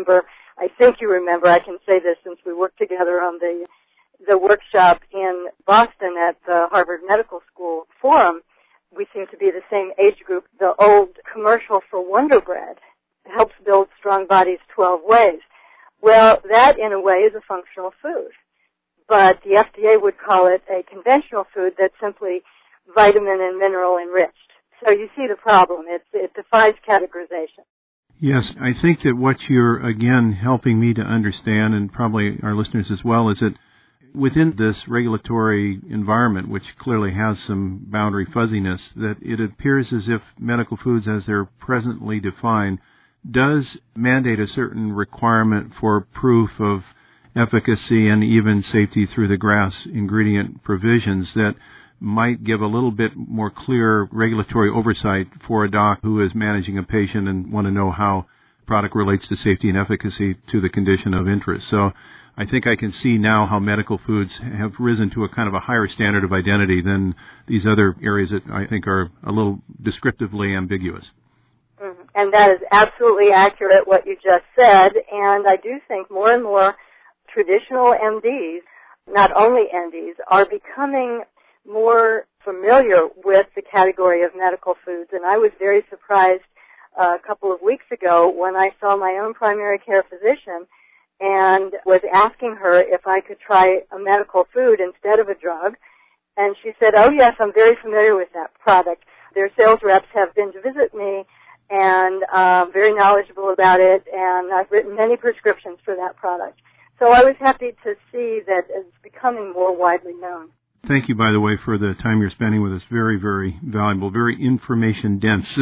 I think you remember, I can say this since we worked together on the workshop in Boston at the Harvard Medical School Forum. We seem to be the same age group. The old commercial for Wonder Bread helps build strong bodies 12 ways. Well, that in a way is a functional food, but the FDA would call it a conventional food that's simply vitamin and mineral enriched. So you see the problem. It defies categorization. Yes, I think that what you're, again, helping me to understand, and probably our listeners as well, is that within this regulatory environment, which clearly has some boundary fuzziness, that it appears as if medical foods, as they're presently defined, does mandate a certain requirement for proof of efficacy and even safety through the GRAS ingredient provisions that might give a little bit more clear regulatory oversight for a doc who is managing a patient and want to know how product relates to safety and efficacy to the condition of interest. So I think I can see now how medical foods have risen to a kind of a higher standard of identity than these other areas that I think are a little descriptively ambiguous. Mm-hmm. And that is absolutely accurate, what you just said. And I do think more and more traditional MDs, not only NDs, are becoming more familiar with the category of medical foods. And I was very surprised a couple of weeks ago when I saw my own primary care physician and was asking her if I could try a medical food instead of a drug. And she said, "Oh, yes, I'm very familiar with that product. Their sales reps have been to visit me and very knowledgeable about it, and I've written many prescriptions for that product." So I was happy to see that it's becoming more widely known. Thank you, by the way, for the time you're spending with us. Very, very valuable, very information-dense.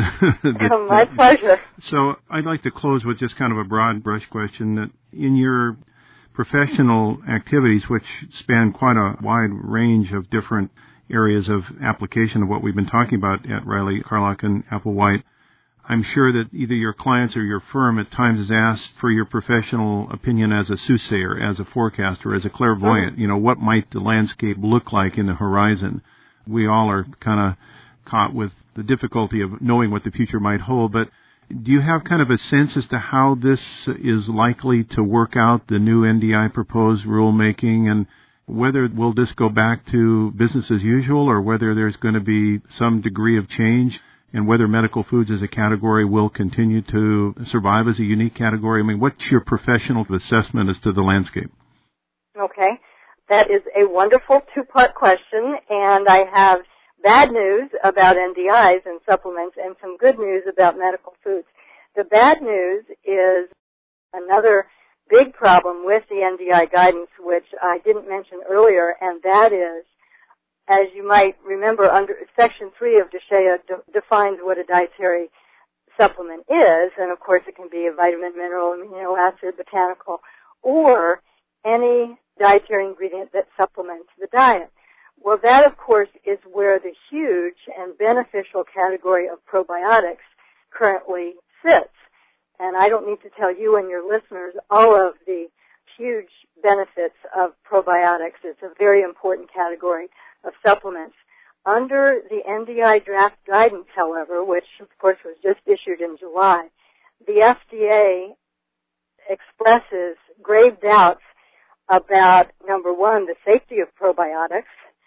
My pleasure. So I'd like to close with just kind of a broad brush question that in your professional activities, which span quite a wide range of different areas of application of what we've been talking about at Riley, Carlock, and Applewhite, I'm sure that either your clients or your firm at times has asked for your professional opinion as a soothsayer, as a forecaster, as a clairvoyant. You know, what might the landscape look like in the horizon? We all are kind of caught with the difficulty of knowing what the future might hold, but do you have kind of a sense as to how this is likely to work out, the new NDI proposed rulemaking, and whether will this go back to business as usual or whether there's going to be some degree of change? And whether medical foods as a category will continue to survive as a unique category? I mean, what's your professional assessment as to the landscape? Okay. That is a wonderful two-part question, and I have bad news about NDIs and supplements and some good news about medical foods. The bad news is another big problem with the NDI guidance, which I didn't mention earlier, and that is, as you might remember, under Section 3 of DSHEA defines what a dietary supplement is, and of course it can be a vitamin, mineral, amino acid, botanical, or any dietary ingredient that supplements the diet. Well, that, of course, is where the huge and beneficial category of probiotics currently sits. And I don't need to tell you and your listeners all of the huge benefits of probiotics. It's a very important category of supplements. Under the NDI draft guidance, however, which of course was just issued in July, the FDA expresses grave doubts about, number one, the safety of probiotics,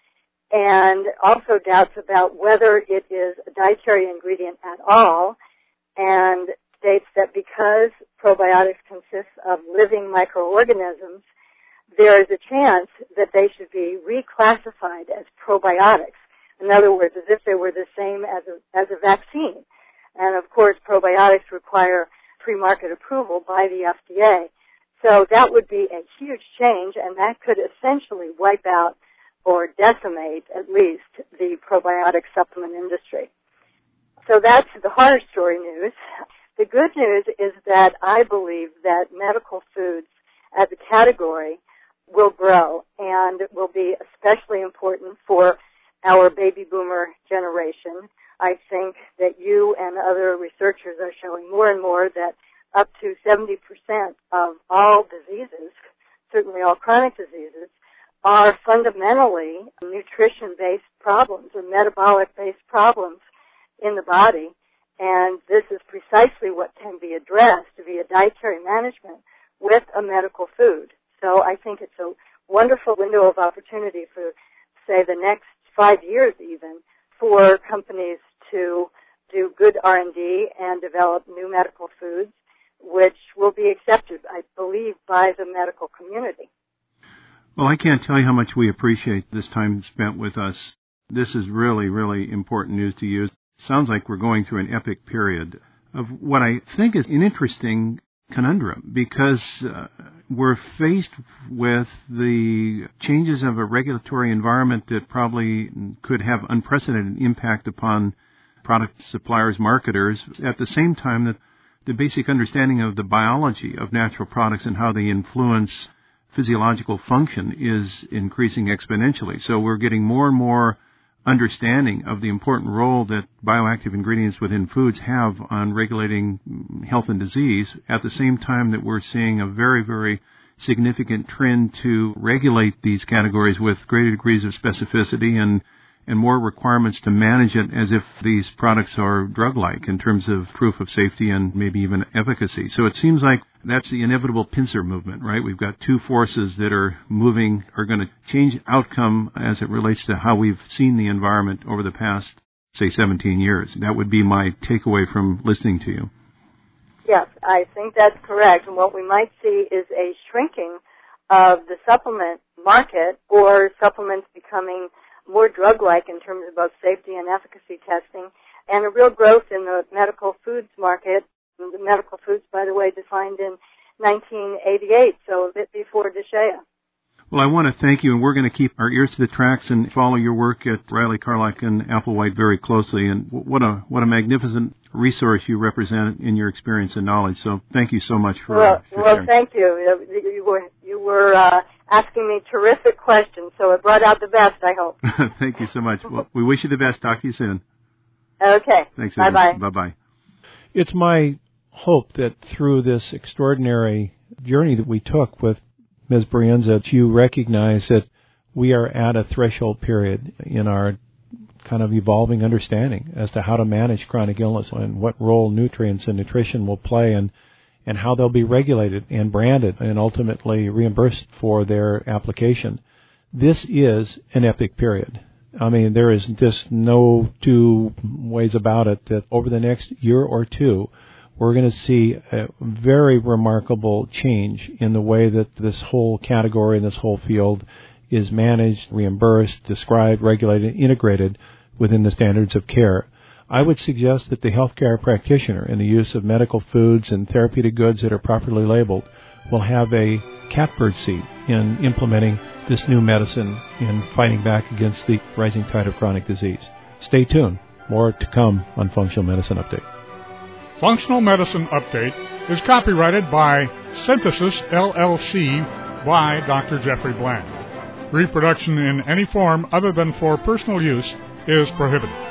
and also doubts about whether it is a dietary ingredient at all, and states that because probiotics consist of living microorganisms, there is a chance that they should be reclassified as probiotics. In other words, as if they were the same as a vaccine. And of course, probiotics require pre-market approval by the FDA. So that would be a huge change, and that could essentially wipe out or decimate, at least, the probiotic supplement industry. So that's the horror story news. The good news is that I believe that medical foods as a category will grow and will be especially important for our baby boomer generation. I think that you and other researchers are showing more and more that up to 70% of all diseases, certainly all chronic diseases, are fundamentally nutrition-based problems or metabolic-based problems in the body. And this is precisely what can be addressed via dietary management with a medical food. So I think it's a wonderful window of opportunity for, say, the next 5 years even, for companies to do good R&D and develop new medical foods, which will be accepted, I believe, by the medical community. Well, I can't tell you how much we appreciate this time spent with us. This is really, really important news to you. sounds like we're going through an epic period of what I think is an interesting conundrum, because we're faced with the changes of a regulatory environment that probably could have unprecedented impact upon product suppliers, marketers, at the same time that the basic understanding of the biology of natural products and how they influence physiological function is increasing exponentially. So we're getting more and more understanding of the important role that bioactive ingredients within foods have on regulating health and disease, at the same time that we're seeing a very, very significant trend to regulate these categories with greater degrees of specificity and more requirements to manage it as if these products are drug-like in terms of proof of safety and maybe even efficacy. So it seems like that's the inevitable pincer movement, right? We've got two forces that are going to change outcome as it relates to how we've seen the environment over the past, say, 17 years. That would be my takeaway from listening to you. Yes, I think that's correct. And what we might see is a shrinking of the supplement market, or supplements becoming more drug-like in terms of both safety and efficacy testing, and a real growth in the medical foods market. The medical foods, by the way, defined in 1988, so a bit before DSHEA. Well, I want to thank you, and we're going to keep our ears to the tracks and follow your work at Riley Carlock and Applewhite very closely. And what a magnificent resource you represent in your experience and knowledge. So thank you so much for sharing. Well, thank you. You were asking me terrific questions, so it brought out the best, I hope. Thank you so much. Well, we wish you the best. Talk to you soon. Okay. Thanks. Bye-bye. Bye-bye. It's my hope that through this extraordinary journey that we took with Ms. Brienza, you recognize that we are at a threshold period in our kind of evolving understanding as to how to manage chronic illness and what role nutrients and nutrition will play, and how they'll be regulated and branded and ultimately reimbursed for their application. This is an epic period. I mean, there is just no two ways about it that over the next year or two, we're going to see a very remarkable change in the way that this whole category and this whole field is managed, reimbursed, described, regulated, integrated within the standards of care. I would suggest that the healthcare practitioner in the use of medical foods and therapeutic goods that are properly labeled will have a catbird seat in implementing this new medicine in fighting back against the rising tide of chronic disease. Stay tuned. More to come on Functional Medicine Update. Functional Medicine Update is copyrighted by Synthesis LLC by Dr. Jeffrey Bland. Reproduction in any form other than for personal use is prohibited.